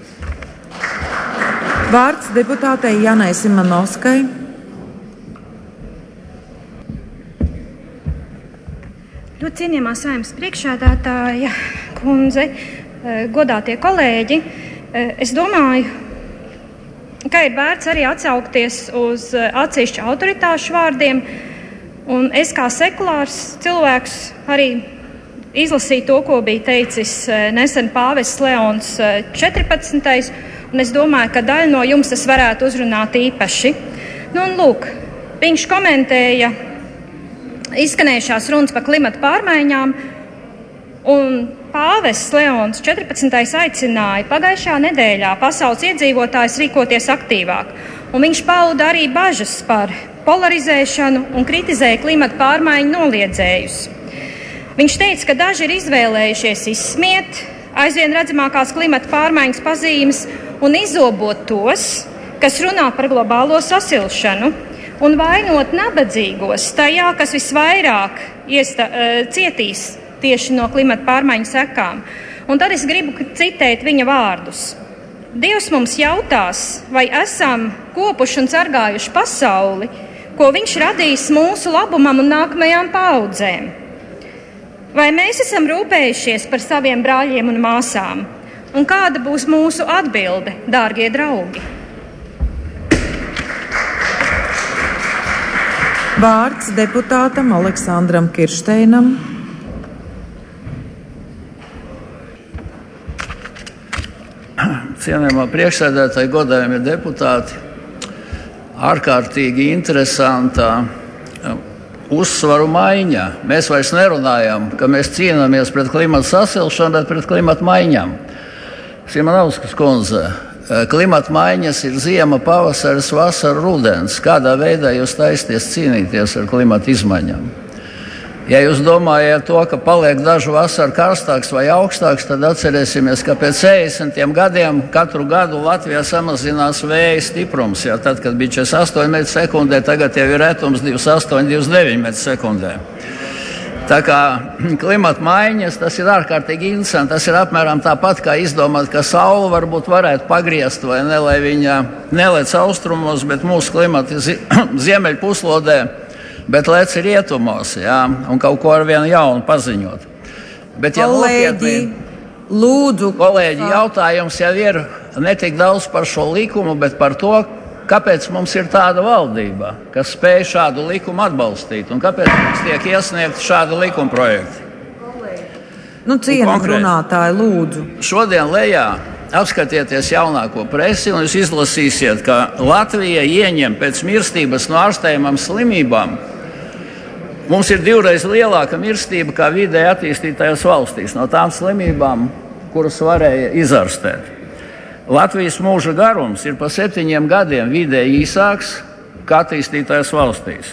Vārds deputātei Janai Simanovskai. Ļoti cienījamā Saeimas priekšsēdētāja kundze, godātie kolēģi, es domāju, ka ir vērts arī atsaukties uz atsevišķu autoritāšu vārdiem, un es kā sekulārs cilvēks arī izlasīju to, ko bija teicis nesen pāvests Leons četrpadsmitais, un es domāju, ka daļa no jums tas varētu uzrunāt īpaši. Nu, un lūk, viņš komentēja izskanējušās runas par klimatu pārmaiņām, un pāvests Leons četrpadsmitais aicināja pagājušā nedēļā pasaules iedzīvotājus rīkoties aktīvāk, un viņš pauda arī bažas par polarizēšanu un kritizēja klimatu pārmaiņu noliedzējus. Viņš teica, ka daži ir izvēlējušies izsmiet aizvien redzamākās klimata pārmaiņas pazīmes un izobot tos, kas runā par globālo sasilšanu, un vainot nabadzīgos tajā, kas visvairāk iesta, uh, cietīs tieši no klimata pārmaiņu sekām. Un tad es gribu citēt viņa vārdus. Dievs mums jautās, vai esam kopuši un sargājuši pasauli, ko viņš radīs mūsu labumam un nākamajām paaudzēm. Vai mēs esam rūpējušies par saviem brāļiem un māsām? Un kāda būs mūsu atbilde, dārgie draugi? Vārds deputātam Aleksandram Kiršteinam. Cienījamā priekšsēdētāji, godājamie deputāti, ārkārtīgi interesantā uzsvaru maiņa. Mēs vairs nerunājam, ka mēs cīnāmies pret klimata sasilšanu, bet pret klimata maiņām. Simonauskas kundze, klimata maiņas ir ziema, pavasaris, vasara, rudens. Kādā veidā jūs taisties cīnīties ar klimata izmaiņām? Ja jūs domājat to, ka paliek dažu vasaru karstāks vai augstāks, tad atcerēsimies, ka pēc sešdesmitiem gadiem katru gadu Latvijā samazinās vēja stiprums. Ja, tad, kad bija četrdesmit astoņi metri sekundē, tagad jau ir retums divdesmit astoņi, divdesmit deviņi metri sekundē. Tā kā klimata maiņas, tas ir ārkārtīgi interesanti. Tas ir apmēram tāpat, kā izdomāt, ka saule varbūt varētu pagriezt vai ne, lai viņa nelec austrumos, bet mūsu klimata ziemeļu puslodē, bet lec rietumos, jā, un kaut ko ar vienu jaunu paziņot. Bet, ja kolēģi, nopietni, lūdzu, kolēģi, jautājums jau ir ne tik daudz par šo likumu, bet par to, kāpēc mums ir tāda valdība, kas spēj šādu likumu atbalstīt, un kāpēc mums tiek iesniegti šādi likuma projekti. Nu, cienam runātāji, lūdzu. Šodien lejā apskatieties jaunāko presi, un jūs izlasīsiet, ka Latvija ieņem pēc mirstības no ārstējumām slimībām. Mums ir divreiz lielāka mirstība kā vidēji attīstītajās valstīs no tām slimībām, kuras varēja izārstēt. Latvijas mūža garums ir pa septiņiem gadiem vidēji īsāks kā attīstītajās valstīs.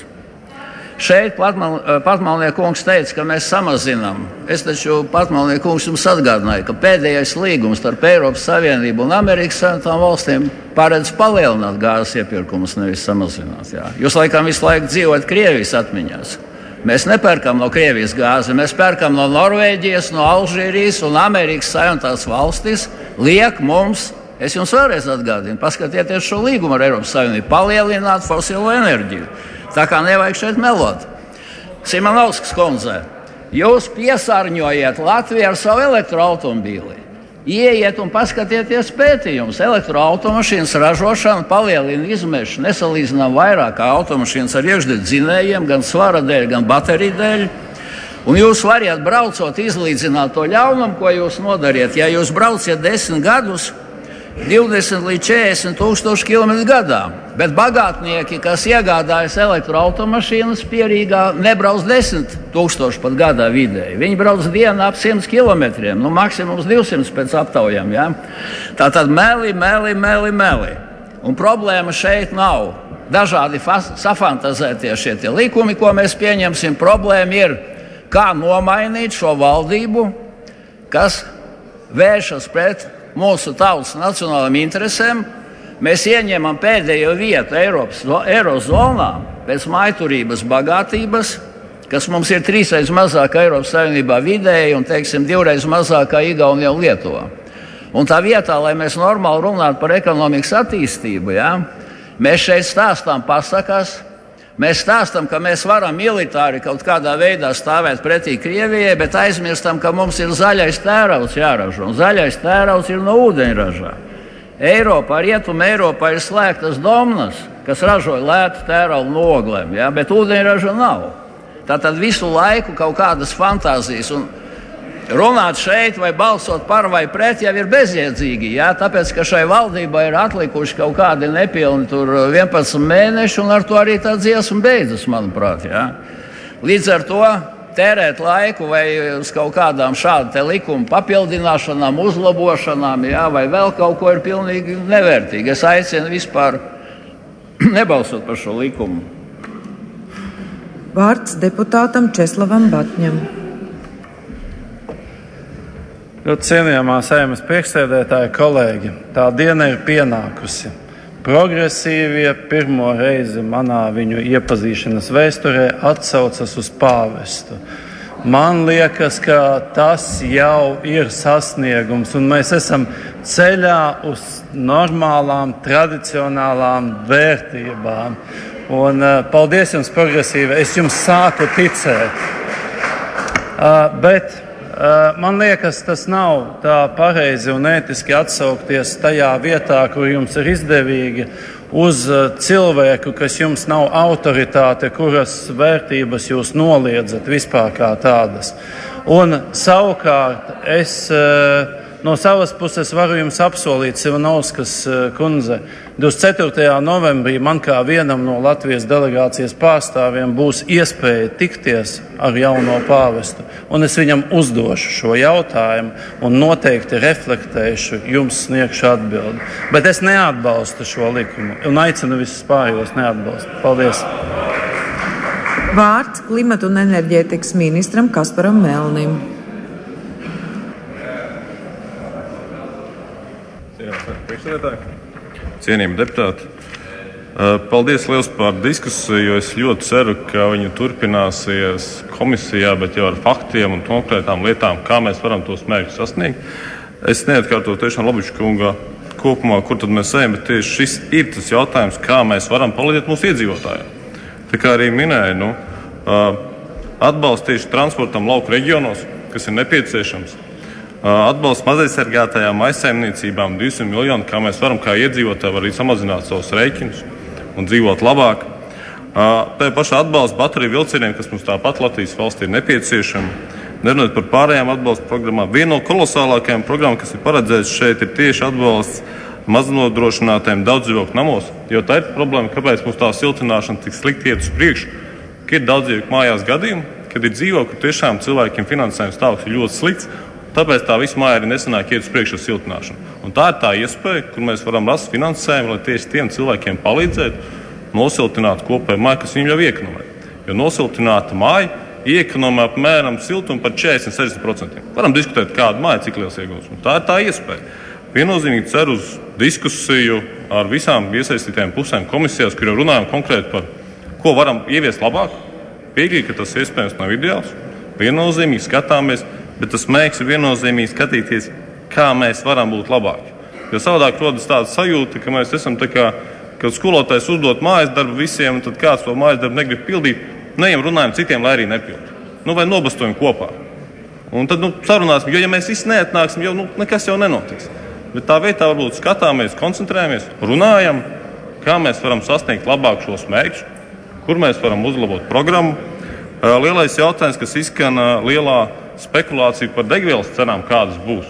Šeit Patmalnieka kungs teica, ka mēs samazinām. Es taču Patmalnieka kungs jums atgādināju, ka pēdējais līgums starp Eiropas Savienību un Amerikas Savienotām valstīm paredz palielināt gāzes iepirkumus, nevis samazināt. Jā. Jūs laikam visu laiku dzīvojat Krievijas atmiņās. Mēs nepērkam no Krievijas gāzi, mēs pērkam no Norvēģijas, no Alžīrijas un Amerikas Savienotās valstis. Liek mums, es jums vēlreiz atgādinu, paskatieties šo līgumu ar Eiropas Savienību, palielināt fosilo enerģiju. Tā kā nevajag šeit melot. Simonauskas kundze, jūs piesārņojiet Latviju ar savu elektroautomobīli. Ieiet un paskatieties pētījumus. Elektroautomašīnas ražošana palielina izmešu nesalīdzinām vairāk kā automašīnas ar iekšdedzinējiem, gan svara dēļ, gan bateriju dēļ. Un jūs variet braucot izlīdzināt to ļaunumu, ko jūs nodariet. Ja jūs brauciet desmit gadus, divdesmit līdz četrdesmit tūkstoši kilometru gadā, bet bagātnieki, kas iegādājas elektroautomašīnas pierīgā, nebrauc desmit tūkstoši pat gadā vidēji. Viņi brauc dienā ap simt kilometriem, nu maksimums divsimt pēc aptaujām. Ja? Tā tad meli, meli, meli, meli. Un problēma šeit nav dažādi safantazētie šie tie likumi, ko mēs pieņemsim. Problēma ir, kā nomainīt šo valdību, kas vēršas pret mūsu tautas nacionālajām interesēm. Mēs ieņemam pēdējo vietu Eiropas Eirozonā pēc mājturības bagātības, kas mums ir trīsreiz mazāk Eiropas Savienībā vidēji un, teiksim, divreiz mazāk kā Igaunijā un Lietuvā. Un tā vietā, lai mēs normāli runātu par ekonomikas attīstību, ja, mēs šeit stāstām pasakas, mēs stāstam, ka mēs varam militāri kaut kādā veidā stāvēt pretī Krievijai, bet aizmirstam, ka mums ir zaļais tērauds jāražo. Un zaļais tērauds ir no ūdeņražā. Eiropā, Rietuma Eiropā ir slēgtas domnas, kas ražoja lētu tērauda no oglēm, ja? Bet ūdeņraža nav. Tātad visu laiku kaut kādas fantāzijas un runāt šeit vai balsot par vai pret jau ir bezjēdzīgi, ja? Tāpēc, ka šai valdībai ir atlikuši kaut kādi nepilni tur vienpadsmit mēneši un ar to arī tā dziesma beidzas, manuprāt, ja? Līdz ar to tērēt laiku vai uz kaut kādām šādu te likumu papildināšanām, uzlabošanām, jā, vai vēl kaut ko ir pilnīgi nevērtīgi. Es aicinu vispār nebalsot par šo likumu. Vārds deputātam Česlavam Batņam. Ļoti cienījamā Saeimas priekšsēdētāja kolēģi, tā diena ir pienākusi. Progresīvie pirmo reizi manā viņu iepazīšanas vēsturē atsaucas uz pāvestu. Man liekas, ka tas jau ir sasniegums, un mēs esam ceļā uz normālām, tradicionālām vērtībām. Un, uh, paldies jums, progresīvi, es jums sāku ticēt. Uh, bet uh, man liekas, tas nav tā pareizi un ētiski atsaukties tajā vietā, kur jums ir izdevīgi, uz uh, cilvēku, kas jums nav autoritāte, kuras vērtības jūs noliedzat vispār kā tādas. Un savukārt es uh, no savas puses varu jums apsolīt, Sivanovskas kundze, divdesmit ceturtajā novembrī man kā vienam no Latvijas delegācijas pārstāvjiem būs iespēja tikties ar jauno pāvestu. Un es viņam uzdošu šo jautājumu un noteikti reflektēšu, jums sniegšu atbildi. Bet es neatbalstu šo likumu un aicinu visus pārējos neatbalstu. Paldies! Vārds klimata un enerģētikas ministram Kasparam Melnim. Cienījami deputāti, paldies liels par diskusiju, jo es ļoti ceru, ka viņa turpināsies komisijā, bet jau ar faktiem un konkrētām lietām, kā mēs varam tos mērķus sasniegt. Es neatkārtoju tiešām Labiča kunga kopumā, kur tad mēs ejam, bet tieši šis ir tas jautājums, kā mēs varam palīdzēt mūsu iedzīvotājiem. Tā kā arī minēju, nu, atbalsts tieši transportam lauku reģionos, kas ir nepieciešams. Atbalsts mazaizsargātajām aizsaimniecībām divsimt miljoni, kā mēs varam kā iedzīvotāji arī samazināt savus rēķinus un dzīvot labāk. Tā pašā atbalsta bateriju vilcieniem, kas mums tāpat Latvijas valstī ir nepieciešama. Nerunājot par pārējām atbalsta programmām. Viena no kolosālākajām programmām, kas ir paredzēts šeit, ir tieši atbalsts maznodrošinātiem daudzdzīvokļu namos. Jo tā ir problēma, kāpēc mums tā siltināšana tik slikti iet uz priekšu, ka ir daudzdzīvokļu mājās gadījumi, kad ir dzīvokļi, tiešām cilvēkiem finansējuma stāvoklis ir ļoti slikts. Tāpēc tā visa māja arī nesanāk iet uz priekšu ar siltināšanu. Un tā ir tā iespēja, kur mēs varam rast finansējumu, lai tieši tiem cilvēkiem palīdzētu nosiltināt kopēju māju, kas viņiem jau iekonomē. Jo nosiltināta māja iekonomē apmēram siltumu par četrdesmit līdz sešdesmit procentiem. Varam diskutēt, kāda māja, cik liels iegūms. Tā ir tā iespēja. Viennozīmīgi ceru uz diskusiju ar visām iesaistītajām pusēm komisijās, kur jau runājam konkrēti par, ko varam ieviest labāk. Piekrīt, ka tas iespējams nav ideāls. Viennozīmīgi skatāmies. Bet tas mērķis ir viennozīmīgi skatīties, kā mēs varam būt labāki. Jo savādāk rodas tāda sajūta, ka mēs esam tā kā, kad skolotājs uzdot mājas darbu visiem, un tad kāds to mājas darbu negrib pildīt, neejam runājam citiem, lai arī nepild. Nu, vai nobastojam kopā. Un tad nu, sarunāsim, jo ja mēs visi neatnāksim, jau nu, nekas jau nenotiks. Bet tā vietā varbūt skatāmies, koncentrējamies, runājam, kā mēs varam sasniegt labāk šos mērķus, kur mēs varam uzlabot programmu. Lielais jautājums, kas izskan lielā spekulācija par degvielas cenām, kādas būs.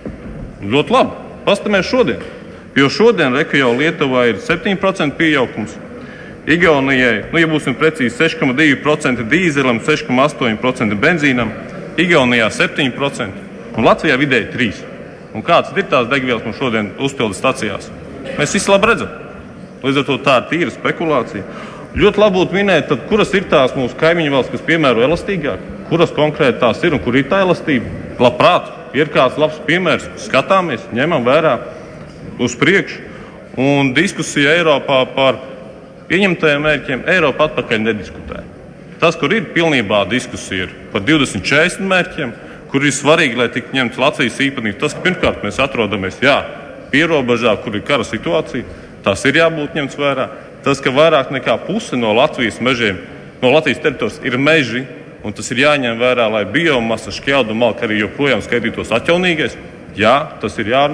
Ļoti labi. Pastamies šodien. Jo šodien reka jau Lietuvā ir septiņi procenti pieaugums. Igaunijai, nu, ja būsim precīzi, seši komats divi procenti dīzelim, seši komats astoņi procenti benzīnam. Igaunijā septiņi procenti. Un Latvijā vidēji trīs procenti. Un kāds ir tās degvielas mums šodien uzpildes stacijās? Mēs visi labi redzam. Līdz ar to tā ir tīra spekulācija. Ļoti labi būtu minēt, tad, kuras ir tās mūsu kaimiņu valsts, kas piemēro elastīgāk, kuras konkrēti tās ir un kur ir tā elastība. Labprāt, ir kāds labs piemērs, skatāmies, ņemam vērā uz priekšu. Un diskusija Eiropā par pieņemtajiem mērķiem Eiropa atpakaļ nediskutē. Tas, kur ir pilnībā diskusija ir par divdesmit četrdesmit mērķiem, kur ir svarīgi, lai tiktu ņemts Latvijas īpatnība. Tas, ka pirmkārt mēs atrodamies, jā, pierobežā, kur ir kara situācija, tas ir jābūt ņemts vērā. Tas, ka vairāk nekā puse no Latvijas mežiem, no Latvijas teritorijas ir meži, un tas ir jāņem vērā, lai biomasa, šķeldu malka arī joprojām skaitītos atjaunīgais. Jā, tas ir jārunā.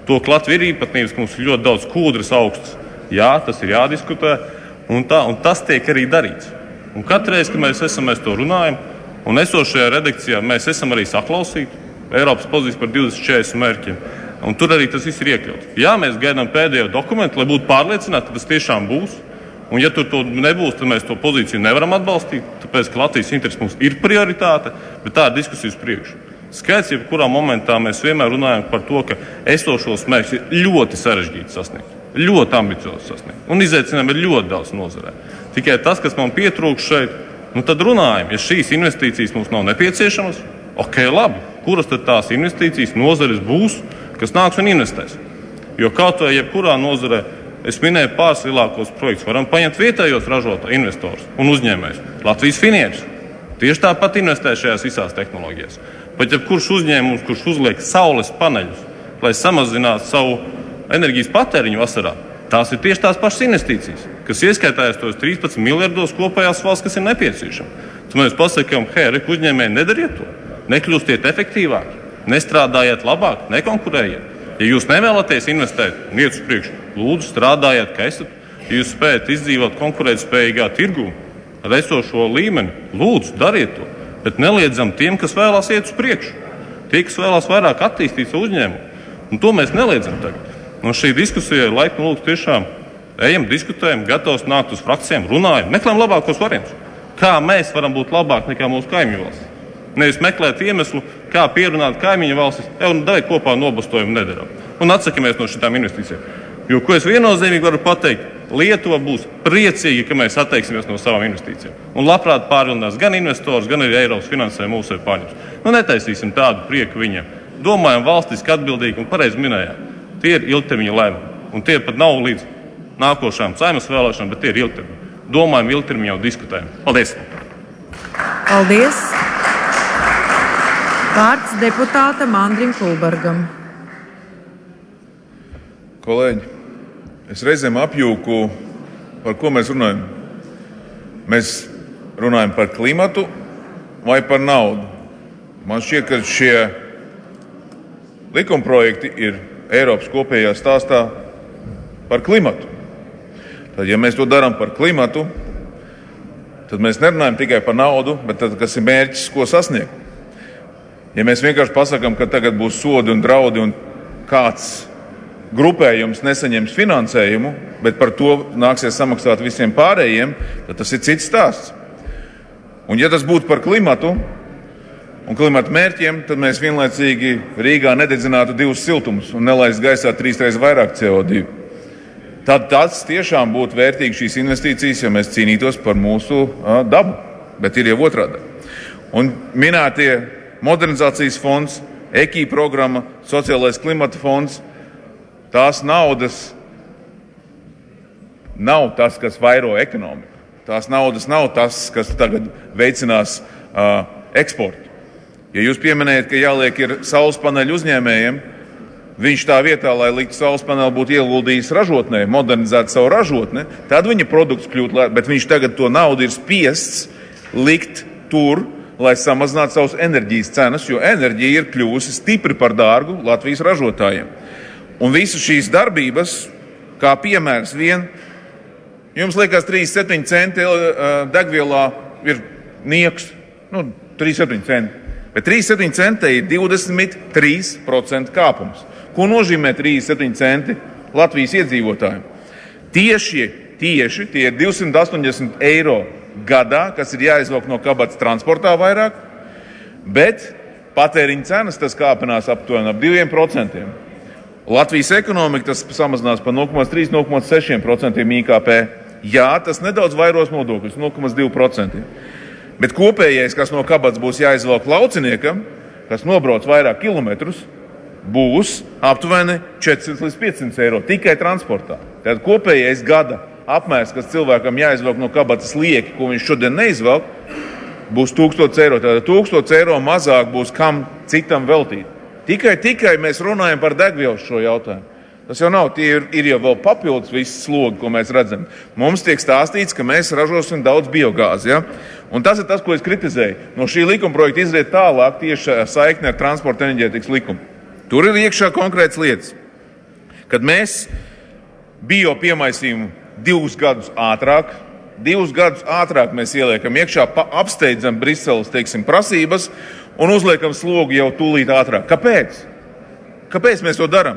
to, ka Latvija ir īpatnības, ka mums ir ļoti daudz kūdras augstas. Jā, tas ir jādiskutē, un, tā, un tas tiek arī darīts. Un katru reizi, kad mēs esam, mēs to runājam, un esošajā redakcijā mēs esam arī saklausīti Eiropas pozīciju par divdesmit četrdesmit mērķiem. Un tur arī tas viss ir iekļauts. Jā, mēs gaidām pēdējo dokumentu, lai būtu pārliecināti, ka tas tiešām būs. Un ja tur to nebūs, tad mēs to pozīciju nevaram atbalstīt, tāpēc, ka Latvijas interesi mums ir prioritāte, bet tā ir diskusijas priekš. Skaidrs, ja kurā momentā mēs vienmēr runājam par to, ka esošos mērķus ir ļoti sarežģīti sasniegt, ļoti ambiciozi sasniegt. Un izaicinājumi ir ļoti daudz nozarē. Tikai tas, kas man pietrūkst šeit, nu tad runājam, ja šīs investīcijas mums nav nepieciešamas, ok, labi, kuras tad tās investīcijas nozares būs, kas nāks un investēs. Jo kaut vai jebkurā nozarē, es minēju pāris lielākos projektus, varam paņemt vietējos ražotāju investorus un uzņēmējus. Latvijas finieris tieši tāpat investē šajās visās tehnoloģijās. Pat jebkurš uzņēmums, kurš uzliek saules paneļus, lai samazinātu savu enerģijas patēriņu vasarā, tās ir tieši tās pašas investīcijas, kas ieskaitās tos trīspadsmit miljardos kopējās valsts, kas ir nepieciešama. Tad mēs pasakām, hei, reku uzņēmēji, nedariet to, nekļūstiet efektīvāk, nestrādājiet labāk, nekonkurējiet. Ja jūs nevēlaties investēt un iet uz priekšu, lūdzu strādājiet, ka esat, ja jūs spējat izdzīvot konkurētspējīgā tirgū ar esošo līmeni, lūdzu dariet to, bet neliedzam tiem, kas vēlās iet uz priekšu, tie, kas vēlās vairāk attīstīt savu uzņēmumu. Un to mēs neliedzam tagad. Un šī diskusija ir laipni lūgts tiešām ejam, diskutējam, gatavs nākt uz frakcijām, runājam, meklējam labākos variantus. Kā mēs varam būt labāk nekā mūsu kaimiņu valsts? Nevis meklēt iemeslu, kā pierunāt kaimiņu valstis, jau un dai kopā nobastojumu nedaram. Un atsakamies no šitām investīcijām. Jo, ko es viennozīmīgi varu pateikt, Lietuva būs priecīga, ka mēs atteiksimies no savām investīcijām. Un labprāt pārvilinās gan investors, gan arī Eiropas finansējumu mūsu sevi paņems. Nu, netaisīsim tādu prieku viņiem. Domājam valstiski atbildīgi un pareizi minējām. Tie ir ilgtermiņa lēmumi. Un tie pat nav līdz nākošām Saeimas vēlēšanām, bet tie ir ilgtermiņa. Domājam ilgtermiņā un diskutējam. Paldies! Paldies! Vārds deputātam Andrim Kulbergam. Kolēģi, es reizēm apjūku, par ko mēs runājam. Mēs runājam par klimatu vai par naudu. Man šķiet, ka šie likumprojekti ir Eiropas kopējā stāstā par klimatu. Tad, ja mēs to darām par klimatu, tad mēs nerunājam tikai par naudu, bet tad, kas ir mērķis, ko sasniegt. Ja mēs vienkārši pasakām, ka tagad būs sodi un draudi un kāds grupējums nesaņems finansējumu, bet par to nāksies samaksāt visiem pārējiem, tad tas ir cits stāsts. Un ja tas būtu par klimatu un klimata mērķiem, tad mēs vienlaicīgi Rīgā nededzinātu divus siltumus un nelaistu gaisā trīs reizes vairāk C O divi. Tad tas tiešām būtu vērtīgi šīs investīcijas, ja mēs cīnītos par mūsu a, dabu, bet ir jau otrādi. Un minētie modernizācijas fonds, E K I programma, sociālais klimata fonds, tās naudas nav tas, kas vairo ekonomiku. Tās naudas nav tas, kas tagad veicinās uh, eksportu. Ja jūs pieminējat, ka jāliek ir saules paneļu uzņēmējiem, viņš tā vietā, lai liktu saules paneļu, būtu ieguldījis ražotnē, modernizēt savu ražotni, tad viņa produkts kļūtu lētāks, bet viņš tagad to naudu ir spiests likt tur, lai samazinātu savus enerģijas cenas, jo enerģija ir kļuvusi stipri par dārgu Latvijas ražotājiem. Un visas šīs darbības, kā piemērs vien, jums liekas trīsdesmit septiņi centi degvielā ir nieks, nu, trīsdesmit septiņi centi. Bet trīsdesmit septiņi centi ir divdesmit trīs procenti kāpums. Ko nozīmē trīsdesmit septiņi centi Latvijas iedzīvotājiem? Tieši, tieši tie ir divsimt astoņdesmit eiro gadā, kas ir jāizvelk no kabatas transportā vairāk, bet patēriņa cenas tas kāpinās aptuveni ap diviem procentiem. Latvijas ekonomika tas samazinās par nulle komats trīs līdz nulle komats seši procenti I K P. Jā, tas nedaudz vairos nodokļus, nulle komats divi procenti. Bet kopējais, kas no kabatas būs jāizvelk lauciniekam, kas nobrauc vairāk kilometrus, būs aptuveni četrsimt līdz piecsimt eiro tikai transportā. Tad kopējais gada apmērs, kas cilvēkam jāizvelk no kabatas lieki, ko viņš šodien neizvelk, būs tūkstots eiro. Tātad tūkstots eiro mazāk būs kam citam veltīt. Tikai, tikai mēs runājam par degvielu šo jautājumu. Tas jau nav, tie ir, ir jau vēl papildus viss slogi, ko mēs redzam. Mums tiek stāstīts, ka mēs ražosim daudz biogāzi. Ja? Un tas ir tas, ko es kritizēju. No šī likuma projekta izriet tālāk tieši saikne ar transporta enerģētikas likumu. Tur ir iekšā konkrētas lietas. kad mēs bio piemaisījumu divus gadus ātrāk, divus gadus ātrāk mēs ieliekam iekšā, apsteidzam Briseles, teiksim, prasības un uzliekam slogu jau tūlīt ātrāk. Kāpēc? Kāpēc mēs to darām?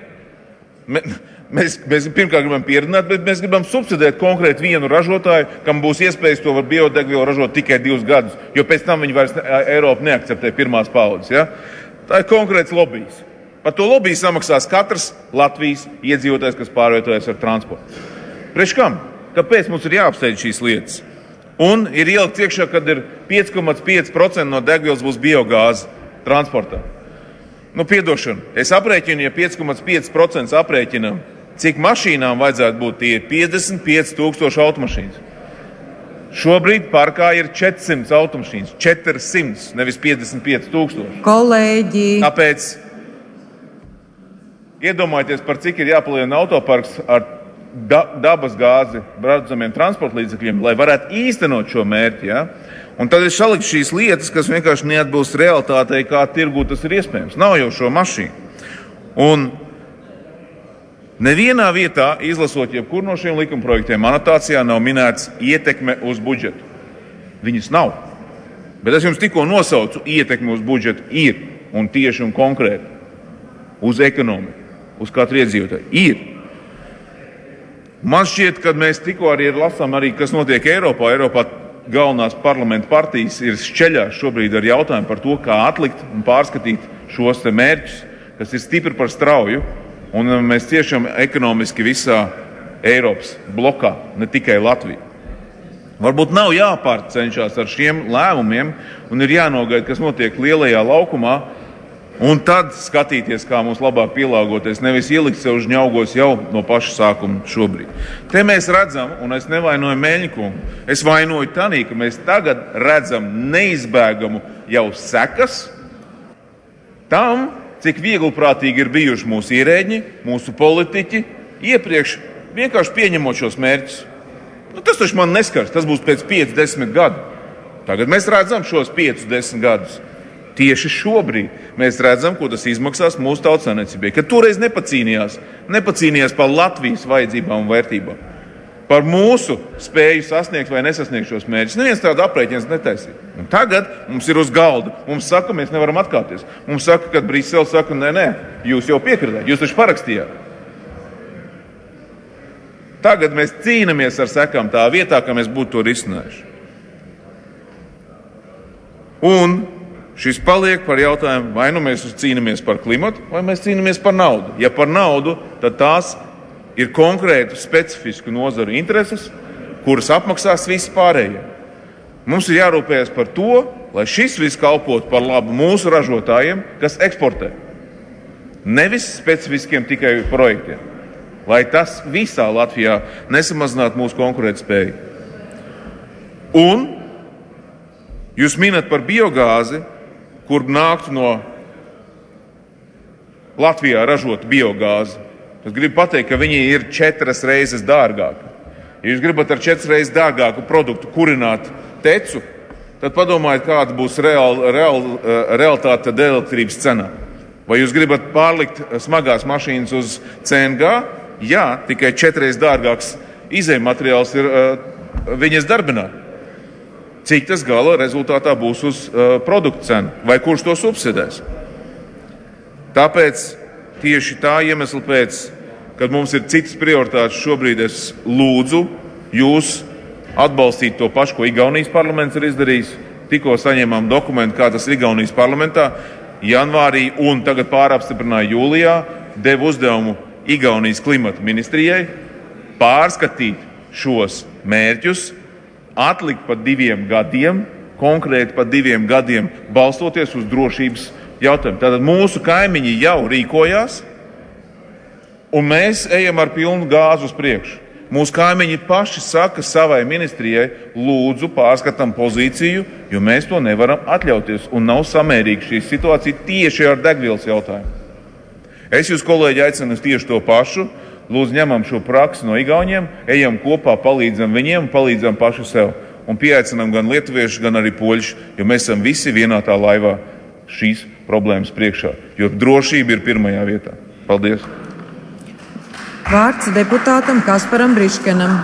Mēs, mēs pirmkārt gribam pieredzināt, bet mēs gribam subsidēt konkrēti vienu ražotāju, kam būs iespējas to var biodegvielu ražot tikai divus gadus, jo pēc tam viņi vairs Eiropa neakceptē pirmās paudzes. Ja? Tā ir konkrēts lobijs. Par to lobiju samaksās katrs Latvijas iedzīvotājs, kas pārvietojas ar transportu. Priekš kam? Kāpēc mums ir jāapsteidz šīs lietas? Un ir ielikt iekšā, kad ir pieci komats pieci procenti no degvielas būs biogāze transportā. Nu, piedošana. Es aprēķinu, ja pieci komats pieci procenti aprēķinām, cik mašīnām vajadzētu būt, tie ir piecdesmit pieci tūkstoši automašīnas. Šobrīd parkā ir četrsimt automašīnas. četrsimt, nevis piecdesmit pieci tūkstoši. Kolēģi. Tāpēc iedomājieties, par cik ir jāpalielina autoparks ar da dabas gāzi braucamiem transporta līdzekļiem, lai varētu īstenot šo mērķi. Ja? Un tad ir salikt šīs lietas, kas vienkārši neatbilst realitātei, kā tirgū tas ir iespējams. Nav jau šo mašīnu. Un nevienā vietā, izlasot jebkuru no šiem likumprojektiem, anotācijā nav minēts ietekme uz budžetu. Viņas nav. Bet es jums tikko nosaucu ietekmi uz budžetu ir un tieši un konkrēti uz ekonomiku, uz katru iedzīvotāju. Ir. Man šķiet, ka mēs tikko arī lasām, arī, kas notiek Eiropā. Eiropā galvenās parlamenta partijas ir šķeļās šobrīd ar jautājumu par to, kā atlikt un pārskatīt šos te mērķus, kas ir stipri par strauju. Un mēs ciešam ekonomiski visā Eiropas blokā, ne tikai Latvija. Varbūt nav jāpārcenšās ar šiem lēmumiem un ir jānogaida, kas notiek lielajā laukumā, un tad skatīties, kā mums labāk pielāgoties, nevis ielikt sev žņaugos jau no paša sākuma šobrīd. Te mēs redzam, un es nevainoju Meļņikungu, es vainoju tanī, ka mēs tagad redzam neizbēgamu jau sekas tam, cik vieglprātīgi ir bijuši mūsu ierēģi, mūsu politiķi, iepriekš vienkārši pieņemot šos mērķus. Nu, tas taču man neskars, tas būs pēc pieci desmit gadu. Tagad mēs redzam šos piecus desmit gadus. Tieši šobrīd mēs redzam, ko tas izmaksās mūsu tautsaimniecībai, kad toreiz nepacīnījās, nepacīnījās par Latvijas vajadzībām un vērtībām, par mūsu spēju sasniegt vai nesasniegt šos mērķus. Neviens tādu aprēķins netaisīja. Un tagad mums ir uz galda. Mums saka, mēs nevaram atkāpties. Mums saka, kad Brisele saka, nē, nē, jūs jau piekritāt, jūs taču parakstījāt. Tagad mēs cīnamies ar sekām tā vietā, ka mēs būtu to risinājuši. Un šis paliek par jautājumu, vai nu mēs cīnāmies par klimatu, vai mēs cīnāmies par naudu. Ja par naudu, tad tās ir konkrētu specifisku nozaru intereses, kuras apmaksās visi pārējie. Mums ir jārūpējas par to, lai šis viss kalpotu par labu mūsu ražotājiem, kas eksportē. Nevis specifiskiem tikai projektiem. Lai tas visā Latvijā nesamazinātu mūsu konkurētspēju. Un jūs minat par biogāzi, kur nāktu no Latvijā ražot biogāzi. Es gribu pateikt, ka viņi ir četras reizes dārgāki. Ja jūs gribat ar četras reizes dārgāku produktu kurināt tecu, tad padomājiet, kāda būs reāl, reāl, realitāte elektrības cenā. Vai jūs gribat pārlikt smagās mašīnas uz C N G? Jā, tikai četras reizes dārgāks izejmateriāls ir uh, viņas darbināt. Cik tas gala rezultātā būs uz uh, produktu cenu, vai kurš to subsidēs. Tāpēc tieši tā iemesla pēc, kad mums ir citas prioritātes, šobrīd es lūdzu jūs atbalstīt to pašu, ko Igaunijas parlaments ir izdarījis. Tikko saņēmām dokumentu, kā tas ir Igaunijas parlamentā, janvārī un tagad pārapstiprināja jūlijā, deva uzdevumu Igaunijas klimata ministrijai pārskatīt šos mērķus, atlikt pa diviem gadiem, konkrēti pa diviem gadiem, balstoties uz drošības jautājumu. Tātad mūsu kaimiņi jau rīkojās, un mēs ejam ar pilnu gāzu uz priekšu. Mūsu kaimiņi paši saka savai ministrijai, lūdzu pārskatām pozīciju, jo mēs to nevaram atļauties, un nav samērīga šī situācija tieši ar degvielas jautājumu. Es jūs, kolēģi, aicinu tieši to pašu. Lūdzu, ņemam šo praksi no Igauniem, ejam kopā, palīdzam viņiem un palīdzam paši sev. Un pieaicinām gan lietuviešus, gan arī poļus, jo mēs esam visi vienā tā laivā šīs problēmas priekšā. Jo drošība ir pirmajā vietā. Paldies! Vārds deputātam Kasparam Briškenam.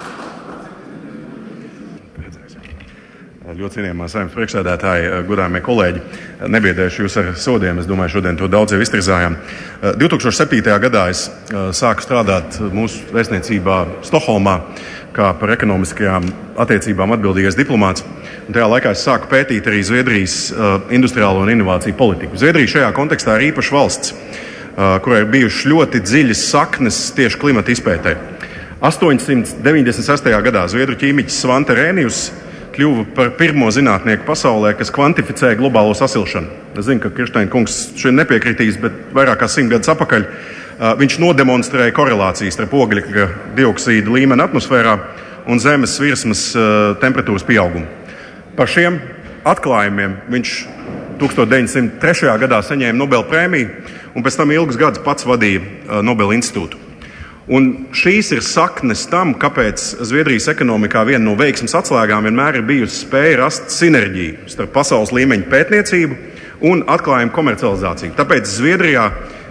Ļoti cienījamā Saeimas priekšsēdētāja, godājamie kolēģi, nebiedēšu jūs ar sodiem, es domāju, šodien to daudz jau iztirzājām. divi tūkstoši septītajā gadā es sāku strādāt mūsu vēstniecībā Stokholmā kā par ekonomiskajām attiecībām atbildīgais diplomāts. Un tajā laikā es sāku pētīt arī Zviedrijas industriālo un inovāciju politiku. Zviedrija šajā kontekstā ir īpaša valsts, kurai ir bijušas ļoti dziļas saknes tieši klimata izpētē. astoņsimt deviņdesmit sestajā gadā zviedru ķīmiķis Svante Rēnijus kļuva par pirmo zinātnieku pasaulē, kas kvantificēja globālo sasilšanu. Es zinu, ka Kirsteina kungs šeit nepiekritīs, bet vairāk kā simt gadus atpakaļ uh, viņš nodemonstrēja korelācijas starp ogļu dioksīda līmeni atmosfērā un zemes virsmas uh, temperatūras pieaugumu. Par šiem atklājumiem viņš tūkstoš deviņsimt trešajā gadā saņēma Nobela prēmiju un pēc tam ilgus gadus pats vadīja uh, Nobela institūtu. Un šīs ir saknes tam, kāpēc Zviedrijas ekonomikā viena no veiksmes atslēgām vienmēr ir bijusi spēja rast sinerģiju starp pasaules līmeņa pētniecību un atklājumu komercializāciju. Tāpēc Zviedrijā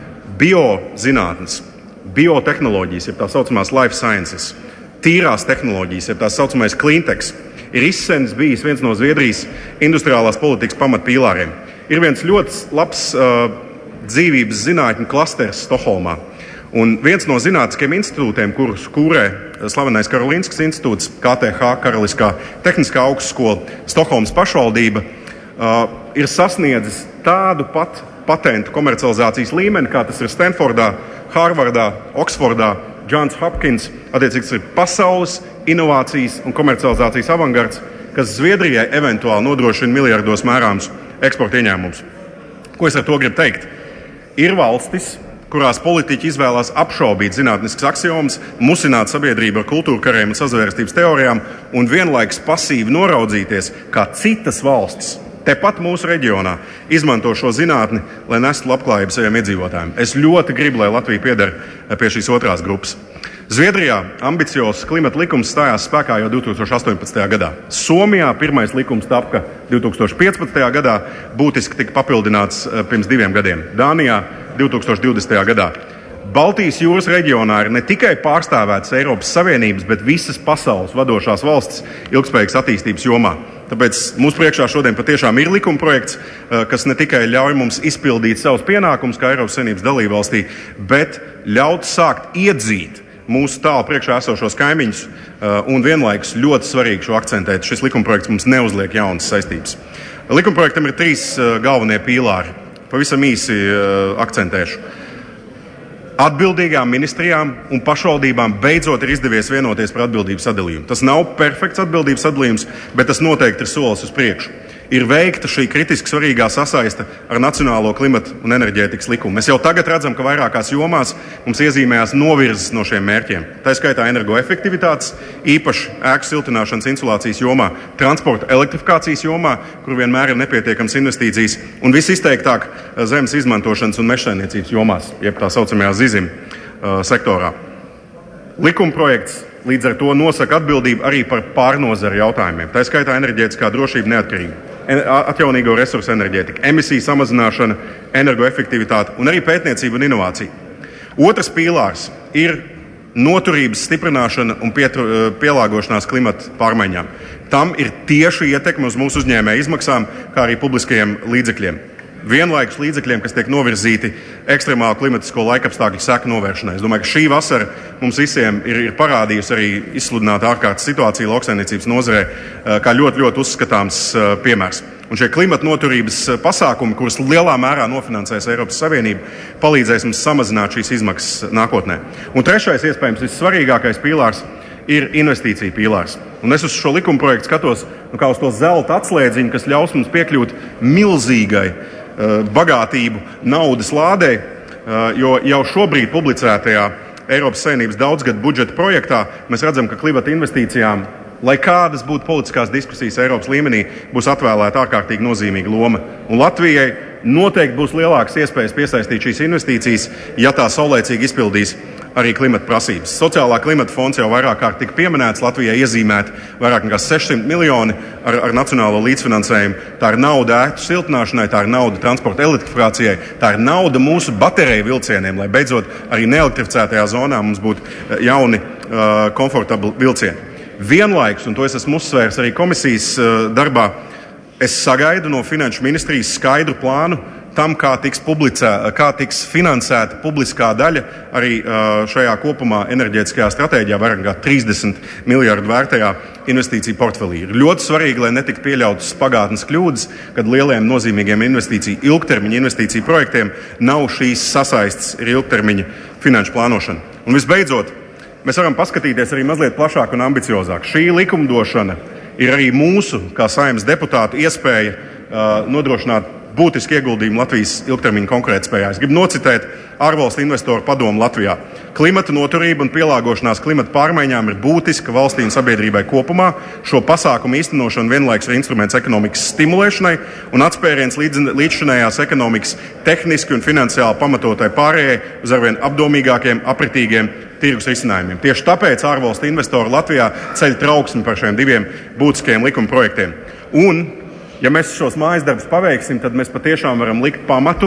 biozinātnes, biotehnoloģijas, jeb tā saucamās life sciences, tīrās tehnoloģijas, jeb tā saucamais cleantechs, ir izsens bijis viens no Zviedrijas industriālās politikas pamatpīlāriem. Ir viens ļoti labs uh, dzīvības zinātņu klasters Stokholmā. Un viens no zinātniskiem institūtiem, kurus kūrē slavenais Karolīnskas institūts, K T H, Karaliskā tehniskā augstskola, Stokholmas pašvaldība, uh, ir sasniedzis tādu pat patentu komercializācijas līmeni, kā tas ir Stanfordā, Harvardā, Oksfordā, Johns Hopkins. Attiecīgi, tas ir pasaules inovācijas un komercializācijas avangards, kas Zviedrijai eventuāli nodrošina miljardos mērāmus eksporta ieņēmumus. Ko es ar to gribu teikt? Ir valstis, kurās politiķi izvēlās apšaubīt zinātniskas axiomas, musināt sabiedrību ar kultūrkariem un sazvērstības teorijām un vienlaikus pasīvi noraudzīties, kā citas valstis, tepat mūsu reģionā, izmanto šo zinātni, lai nestu labklājību saviem iedzīvotājiem. Es ļoti gribu, lai Latvija pieder pie šīs otrās grupas. Zviedrijā ambiciozs klimata likums stājās spēkā jau divi tūkstoši astoņpadsmitajā gadā. Somijā pirmais likums tapka divi tūkstoši piecpadsmitajā gadā, būtiski tika papildināts pirms diviem gadiem. Dānijā divi tūkstoši divdesmitajā gadā. Baltijas jūras reģionā ir ne tikai pārstāvētas Eiropas Savienības, bet visas pasaules vadošās valstis ilgspējīgas attīstības jomā. Tāpēc mūsu priekšā šodien patiešām ir likuma projekts, kas ne tikai ļauj mums izpildīt savus pienākumus kā Eiropas Savienības dalībvalstī, bet ļaut sākt iedzīt mūsu tālu priekšā esošos kaimiņus un vienlaikus ļoti svarīgi šo akcentēt. Šis likumprojekts mums neuzliek jaunas saistības. Likumprojektam ir trīs galvenie pīlāri. Pavisam īsi akcentēšu. Atbildīgām ministrijām un pašvaldībām beidzot ir izdevies vienoties par atbildības sadalījumu. Tas nav perfekts atbildības sadalījums, bet tas noteikti ir solis uz priekšu. Ir veikta šī kritiski svarīgā sasaiste ar Nacionālo klimata un enerģētikas likumu. Mēs jau tagad redzam, ka vairākās jomās mums iezīmējās novirzes no šiem mērķiem. Tā skaitā energoefektivitātes, īpaši ēku siltināšanas insulācijas jomā, transporta elektrifikācijas jomā, kur vienmēr ir nepietiekams investīcijas, un visizteiktāk zemes izmantošanas un mežsaimniecības jomās, jeb tā saucamajā zizim uh, sektorā. Likumprojekts līdz ar to nosaka atbildību arī par pārnozaru jautājumiem. Tā skaitā enerģētiskā drošība, neatkarība, atjaunīgo resursu enerģētika, emisiju samazināšana, energoefektivitāte un arī pētniecība un inovācija. Otrs pīlārs ir noturības stiprināšana un pietru, pielāgošanās klimata pārmaiņām. Tam ir tieši ietekme uz mūsu uzņēmēju izmaksām, kā arī publiskajiem līdzekļiem. Vienlaikus līdzekļiem, kas tiek novirzīti ekstremālu klimatisko laikapstākļu seku novēršanai. Es domāju, ka šī vasara mums visiem ir, ir parādījusi arī izsludināta ārkārtas situācija lauksaimniecības nozarē, kā ļoti, ļoti uzskatāms piemērs. Un šie klimata noturības pasākumi, kurus lielā mērā nofinansēs Eiropas Savienība, palīdzēs mums samazināt šīs izmaksas nākotnē. Un trešais, iespējams, vissvarīgākais pīlārs ir investīcija pīlārs. Un es uz šo likumprojektu skatos nu, kā uz to zelta atslēdziņu, kas ļaus mums piekļūt milzīgai bagātību naudas lādē, jo jau šobrīd publicētajā Eiropas Savienības daudzgadu budžeta projektā mēs redzam, ka klimata investīcijām, lai kādas būtu politiskās diskusijas Eiropas līmenī, būs atvēlēta ārkārtīgi nozīmīga loma. Un Latvijai noteikti būs lielākas iespējas piesaistīt šīs investīcijas, ja tā saulēcīgi izpildīs arī klimata prasības. Sociālā klimata fonds jau vairāk kārt tika pieminēts, Latvijai iezīmēti vairāk nekā sešsimt miljoni ar, ar nacionālo līdzfinansējumu. Tā ir nauda ēku siltināšanai, tā ir nauda transporta elektrifikācijai, tā ir nauda mūsu bateriju vilcieniem, lai beidzot arī neelektrificētajā zonā mums būtu jauni, uh, komfortabli vilcieni. Vienlaikus, un to es esmu uzsvērs arī komisijas uh, darbā, es sagaidu no Finanšu ministrijas skaidru plānu tam, kā tiks, publicē, kā tiks finansēta publiskā daļa arī šajā kopumā enerģētiskajā stratēģijā vairāk nekā trīsdesmit miljardu vērtajā investīciju portfelī. Ir ļoti svarīgi, lai netiktu pieļautas pagātnes kļūdas, kad lieliem nozīmīgiem investīciju, ilgtermiņa investīciju projektiem nav šīs sasaistes ar ilgtermiņa finanšu plānošanu. Un visbeidzot, mēs varam paskatīties arī mazliet plašāk un ambiciozāk. Šī likumdošana ir arī mūsu, kā Saeimas deputātu, iespēja uh, nodrošināt būtiski ieguldījumu Latvijas ilgtermiņa konkurētspējā. Es gribu nocitēt ārvalstu investoru padomu Latvijā. Klimata noturība un pielāgošanās klimata pārmaiņām ir būtiska valstī un sabiedrībai kopumā. Šo pasākumu īstenošana vienlaikus ir instruments ekonomikas stimulēšanai un atspēriens līdz, līdzšinējās ekonomikas tehniski un finansiāli pamatotai pārējai uz arvien apdomīgākiem, apritīgiem tirgus risinājumiem. Tieši tāpēc ārvalstu investori Latvijā ceļ trauksmi par šiem diviem būtiskajiem likuma projektiem. Un ja mēs šos mājas darbus paveiksim, tad mēs patiešām varam likt pamatu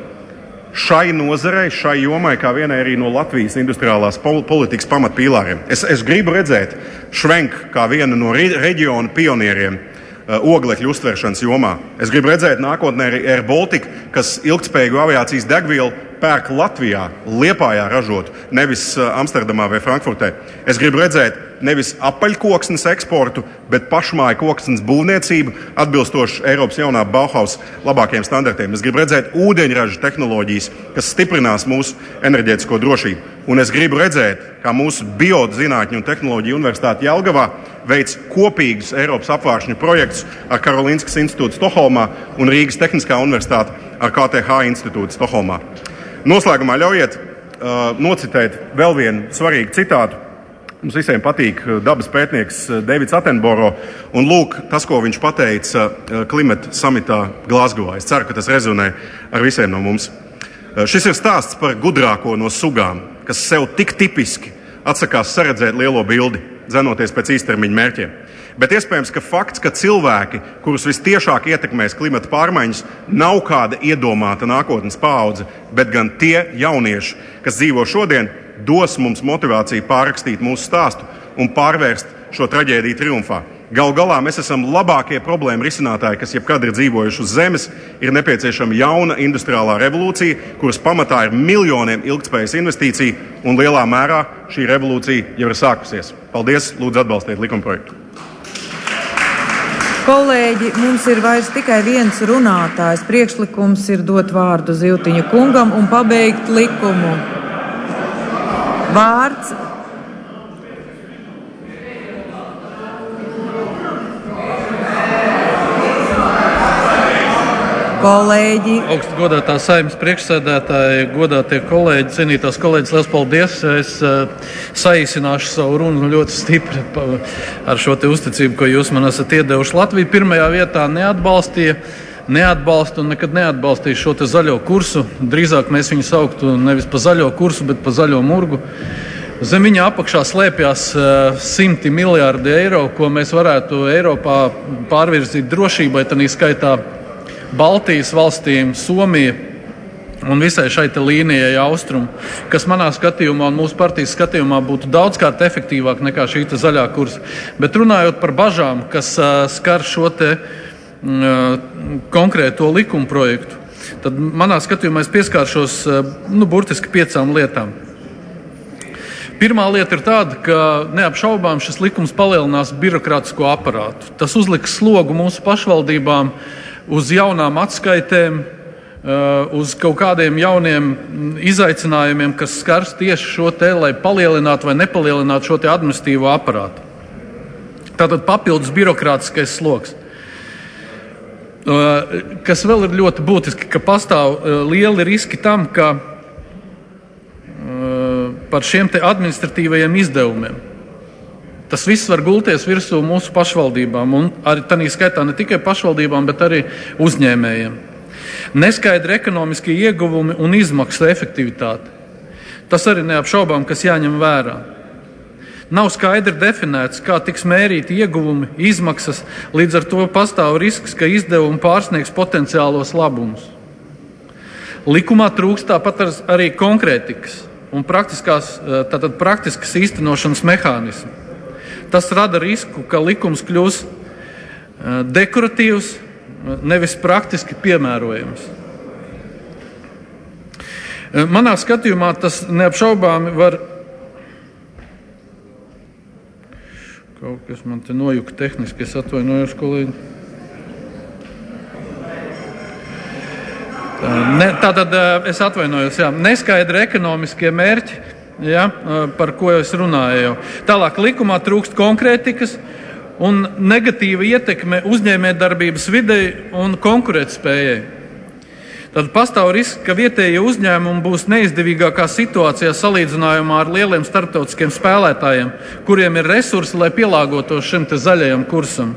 šai nozarei, šai jomai, kā vienai arī no Latvijas industriālās politikas pamatpīlāriem. Es, es gribu redzēt Švenku kā vienu no reģionu pionieriem uh, oglekļu uztveršanas jomā. Es gribu redzēt nākotnē arī Air Baltica, kas ilgtspējīgu aviācijas degvielu pērk Latvijā, Liepājā ražotu, nevis uh, Amsterdamā vai Frankfurtē. Es gribu redzēt nevis apaļkoksnes eksportu, bet pašmāju koksnes būvniecību atbilstoši Eiropas jaunā Bauhaus labākiem standartiem. Es gribu redzēt ūdeņraža tehnoloģijas, kas stiprinās mūsu enerģētisko drošību. Un es gribu redzēt, kā mūsu biozinātņu un tehnoloģiju universitāte Jelgavā veic kopīgus Eiropas apvāršņu projektus ar Karolinskas institūtu Stokholmā un Rīgas Tehniskā universitāte ar K T H institūtu Stokholmā. Noslēgumā ļaujiet uh, nocitēt vēl vienu svarīgu citātu. Mums visiem patīk dabas pētnieks Deivids Attenboro, un lūk tas, ko viņš pateica klimata samitā Glasgowā. Es ceru, ka tas rezonē ar visiem no mums. Šis ir stāsts par gudrāko no sugām, kas sev tik tipiski atsakās saredzēt lielo bildi, dzenoties pēc īstermiņa mērķiem. Bet iespējams, ka fakts, ka cilvēki, kurus vistiešāk ietekmēs klimata pārmaiņas, nav kāda iedomāta nākotnes paudze, bet gan tie jaunieši, kas dzīvo šodien, dos mums motivāciju pārrakstīt mūsu stāstu un pārvērst šo traģēdiju triumfā. Galu galā mēs esam labākie problēma risinātāji, kas jebkad ir dzīvojuši uz zemes. Ir nepieciešama jauna industriālā revolūcija, kuras pamatā ir miljoniem ilgtspējas investīciju, un lielā mērā šī revolūcija jau ir sākusies. Paldies, lūdzu atbalstiet likumprojektu. Kolēģi, mums ir vairs tikai viens runātājs. Priekšlikums ir dot vārdu Ziltiņa kungam un pabeigt likumu. Vārds. Kolēģi. Augstu godātā Saeimas priekšsēdētāji, godātie kolēģi, cienītās kolēģis, liels paldies. Es uh, saīsināšu savu runu ļoti stipri pa, ar šo te uzticību, ko jūs man esat iedevuši. Latvija pirmajā vietā neatbalstīja, neatbalsta un nekad neatbalstīja šo te zaļo kursu. Drīzāk mēs viņu sauktu nevis pa zaļo kursu, bet pa zaļo murgu. Zem viņa apakšā slēpjas uh, simti miljārdi eiro, ko mēs varētu Eiropā pārvirzīt drošībai, tanī skaitā Baltijas valstīm, Somija un visai šai te līnijai austrumu, kas manā skatījumā un mūsu partijas skatījumā būtu daudzkārt efektīvāk nekā šī te zaļā kursa. Bet runājot par bažām, kas uh, skar šo te uh, konkrēto likuma projektu, tad manā skatījumā es pieskāršos uh, nu, burtiski piecām lietām. Pirmā lieta ir tāda, ka neapšaubām šis likums palielinās birokrātisko aparātu. Tas uzliks slogu mūsu pašvaldībām uz jaunām atskaitēm, uz kaut kādiem jauniem izaicinājumiem, kas skars tieši šo te, lai palielinātu vai nepalielinātu šo te administratīvo aparātu. Tātad papildus birokrātiskais sloks. Kas vēl ir ļoti būtiski, ka pastāv lieli riski tam, ka par šiem te administratīvajiem izdevumiem. Tas viss var gulties virsū mūsu pašvaldībām un arī tanī skaitā ne tikai pašvaldībām, bet arī uzņēmējiem. Neskaidri ekonomiskie ieguvumi un izmaksu efektivitāte. Tas arī neapšaubām, kas jāņem vērā. Nav skaidri definēts, kā tiks mērīti ieguvumi, izmaksas, līdz ar to pastāv risks, ka izdevumi pārsniegs potenciālos labumus. Likumā trūkst tāpat arī konkrētikas un praktiskās, tātad praktiskas īstenošanas mehānismi. Tas rada risku, ka likums kļūs dekoratīvs, nevis praktiski piemērojams. Manā skatījumā tas neapšaubāmi var. Kaut kas man te nojuka tehniski, es atvainojos, kolēģi. Ne, tātad es atvainojos, jā, neskaidri ekonomiskie mērķi, jā, par ko es runāju jau. Tālāk likumā trūkst konkrētikas un negatīva ietekme uzņēmējdarbības videi un konkurētspējai. Tad pastāv risks, ka vietējie uzņēmumi būs neizdevīgākā situācijā salīdzinājumā ar lieliem starptautiskiem spēlētājiem, kuriem ir resursi, lai pielāgotos šim te zaļajam kursam.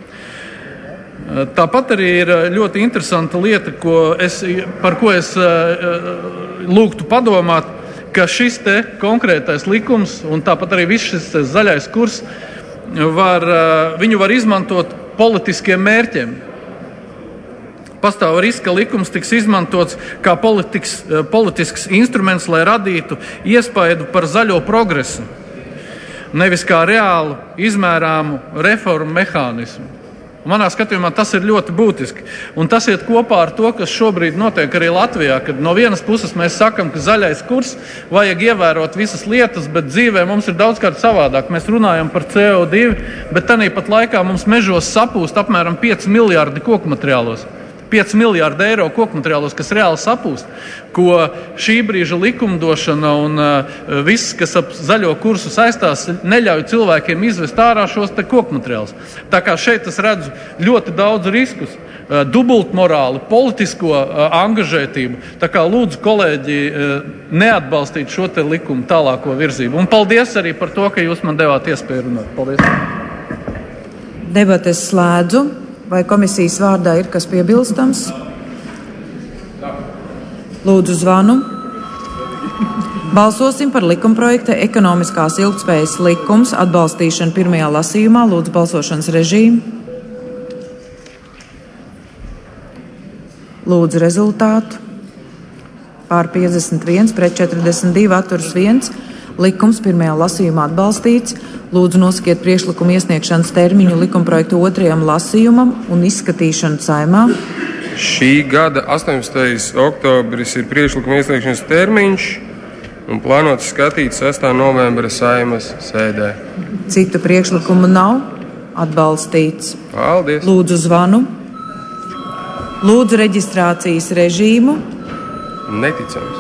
Tāpat arī ir ļoti interesanta lieta, ko es, par ko es lūgtu padomāt, ka šis te konkrētais likums un tāpat arī viss šis zaļais kurs, var, viņu var izmantot politiskiem mērķiem. Pastāv risks, ka likums tiks izmantots kā politikas, politisks instruments, lai radītu iespaidu par zaļo progresu, nevis kā reālu, izmērāmu reformu mehānismu. Manā skatījumā tas ir ļoti būtiski. Un tas iet kopā ar to, kas šobrīd notiek arī Latvijā, kad no vienas puses mēs sakam, ka zaļais kurs vajag ievērot visas lietas, bet dzīvē mums ir daudzkārt savādāk. Mēs runājam par C O divi, bet tāpat laikā mums mežos sapūst apmēram pieci miljārdi koku materiālos. pieci miljārdi eiro koku materiālos, kas reāli sapūst, ko šī brīža likumdošana un uh, viss, kas ap zaļo kursu saistās, neļauj cilvēkiem izvest ārā šos te koku materiālus. Tā kā šeit es redzu ļoti daudz riskus, uh, dubultmorāli, politisko uh, angažētību. Tā kā lūdzu kolēģi uh, neatbalstīt šo te likumu tālāko virzību. Un paldies arī par to, ka jūs man devāt iespēju runāt. Paldies. Debates slēdzu. Vai komisijas vārdā ir kas piebilstams? Lūdzu zvanu. Balsosim par likumprojekta ekonomiskās ilgtspējas likums atbalstīšanu pirmajā lasījumā. Lūdzu balsošanas režīmu. Lūdzu rezultātu. Pār piecdesmit viens, pret četrdesmit divi, atturas viens. Likums pirmajā lasījumā atbalstīts. Lūdzu nosakiet priekšlikumu iesniegšanas termiņu likumprojektu otrajam lasījumam un izskatīšanu Saeimā. Šī gada astoņpadsmitais oktobris ir priekšlikuma iesniegšanas termiņš un plānots skatīt sestā novembra Saeimas sēdē. Citu priekšlikumu nav. Atbalstīts. Paldies. Lūdzu zvanu. Lūdzu reģistrācijas režīmu. Neticams.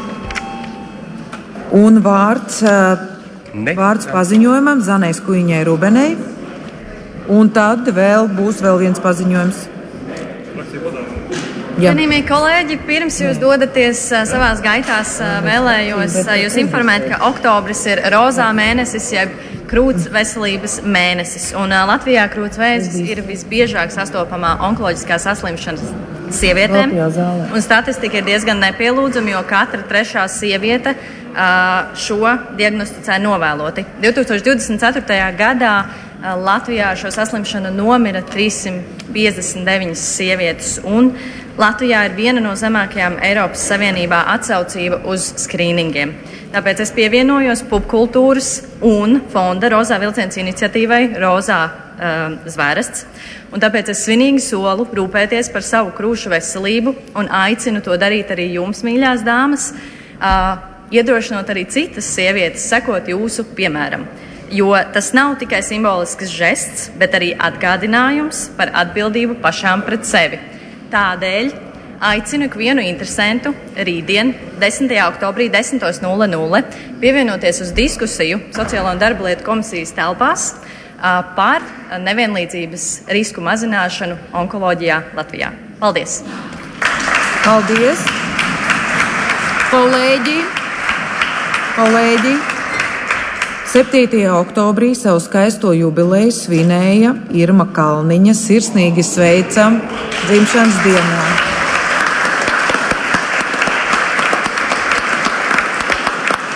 Un vārds, vārds paziņojumam Zanai Skujiņai Rubenei. Un tad vēl būs vēl viens paziņojums. Cienījamie kolēģi, pirms jūs dodaties savās gaitās, vēlējos jūs informēt, ka oktobris ir rozā mēnesis, jeb krūts veselības mēnesis. Un Latvijā krūts vēzis ir visbiežāk sastopamā onkoloģiskā saslimšanas sievietēm. Un statistika ir diezgan nepielūdzama, jo katra trešā sieviete šo diagnosticē novēloti. divi tūkstoši divdesmit ceturtajā gadā Latvijā ar šo saslimšanu nomira trīssimt piecdesmit deviņas sievietes, un Latvijā ir viena no zemākajām Eiropas Savienībā atsaucība uz skrīningiem. Tāpēc es pievienojos Pupkultūras un Fonda Rozā vilciens iniciatīvai Rozā uh, zvērests, un tāpēc es svinīgi solu rūpēties par savu krūšu veselību un aicinu to darīt arī jums, mīļās dāmas, uh, iedrošinot arī citas sievietes sekot jūsu piemēram. Jo tas nav tikai simbolisks žests, bet arī atgādinājums par atbildību pašām pret sevi. Tādēļ aicinu ikvienu interesantu rītdien, desmitajā oktobrī, desmit nulle nulle, pievienoties uz diskusiju Sociālo un darba lietu komisijas telpās par nevienlīdzības risku mazināšanu onkoloģijā Latvijā. Paldies! Paldies! Kolēģi! Kolēģi! septītajā oktobrī savu skaisto jubileju svinēja Irma Kalniņa. Sirsnīgi sveicam dzimšanas dienā!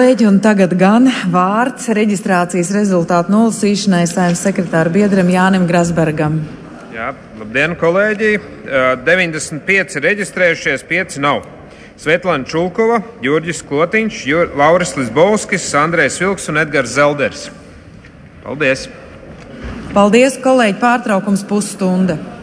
kolēģi, un tagad gan vārds reģistrācijas rezultātu nolasīšanai Saeimas sekretāra biedram Jānim Grasbergam. Jā, labdien, kolēģi! deviņdesmit pieci reģistrējušies, pieci nav. Svetlana Čulkova, Jurģis Klotiņš, Jur, Lauris Lisbovskis, Andrejs Vilks un Edgars Zelders. Paldies! Paldies, kolēģi! Pārtraukums pusstunda.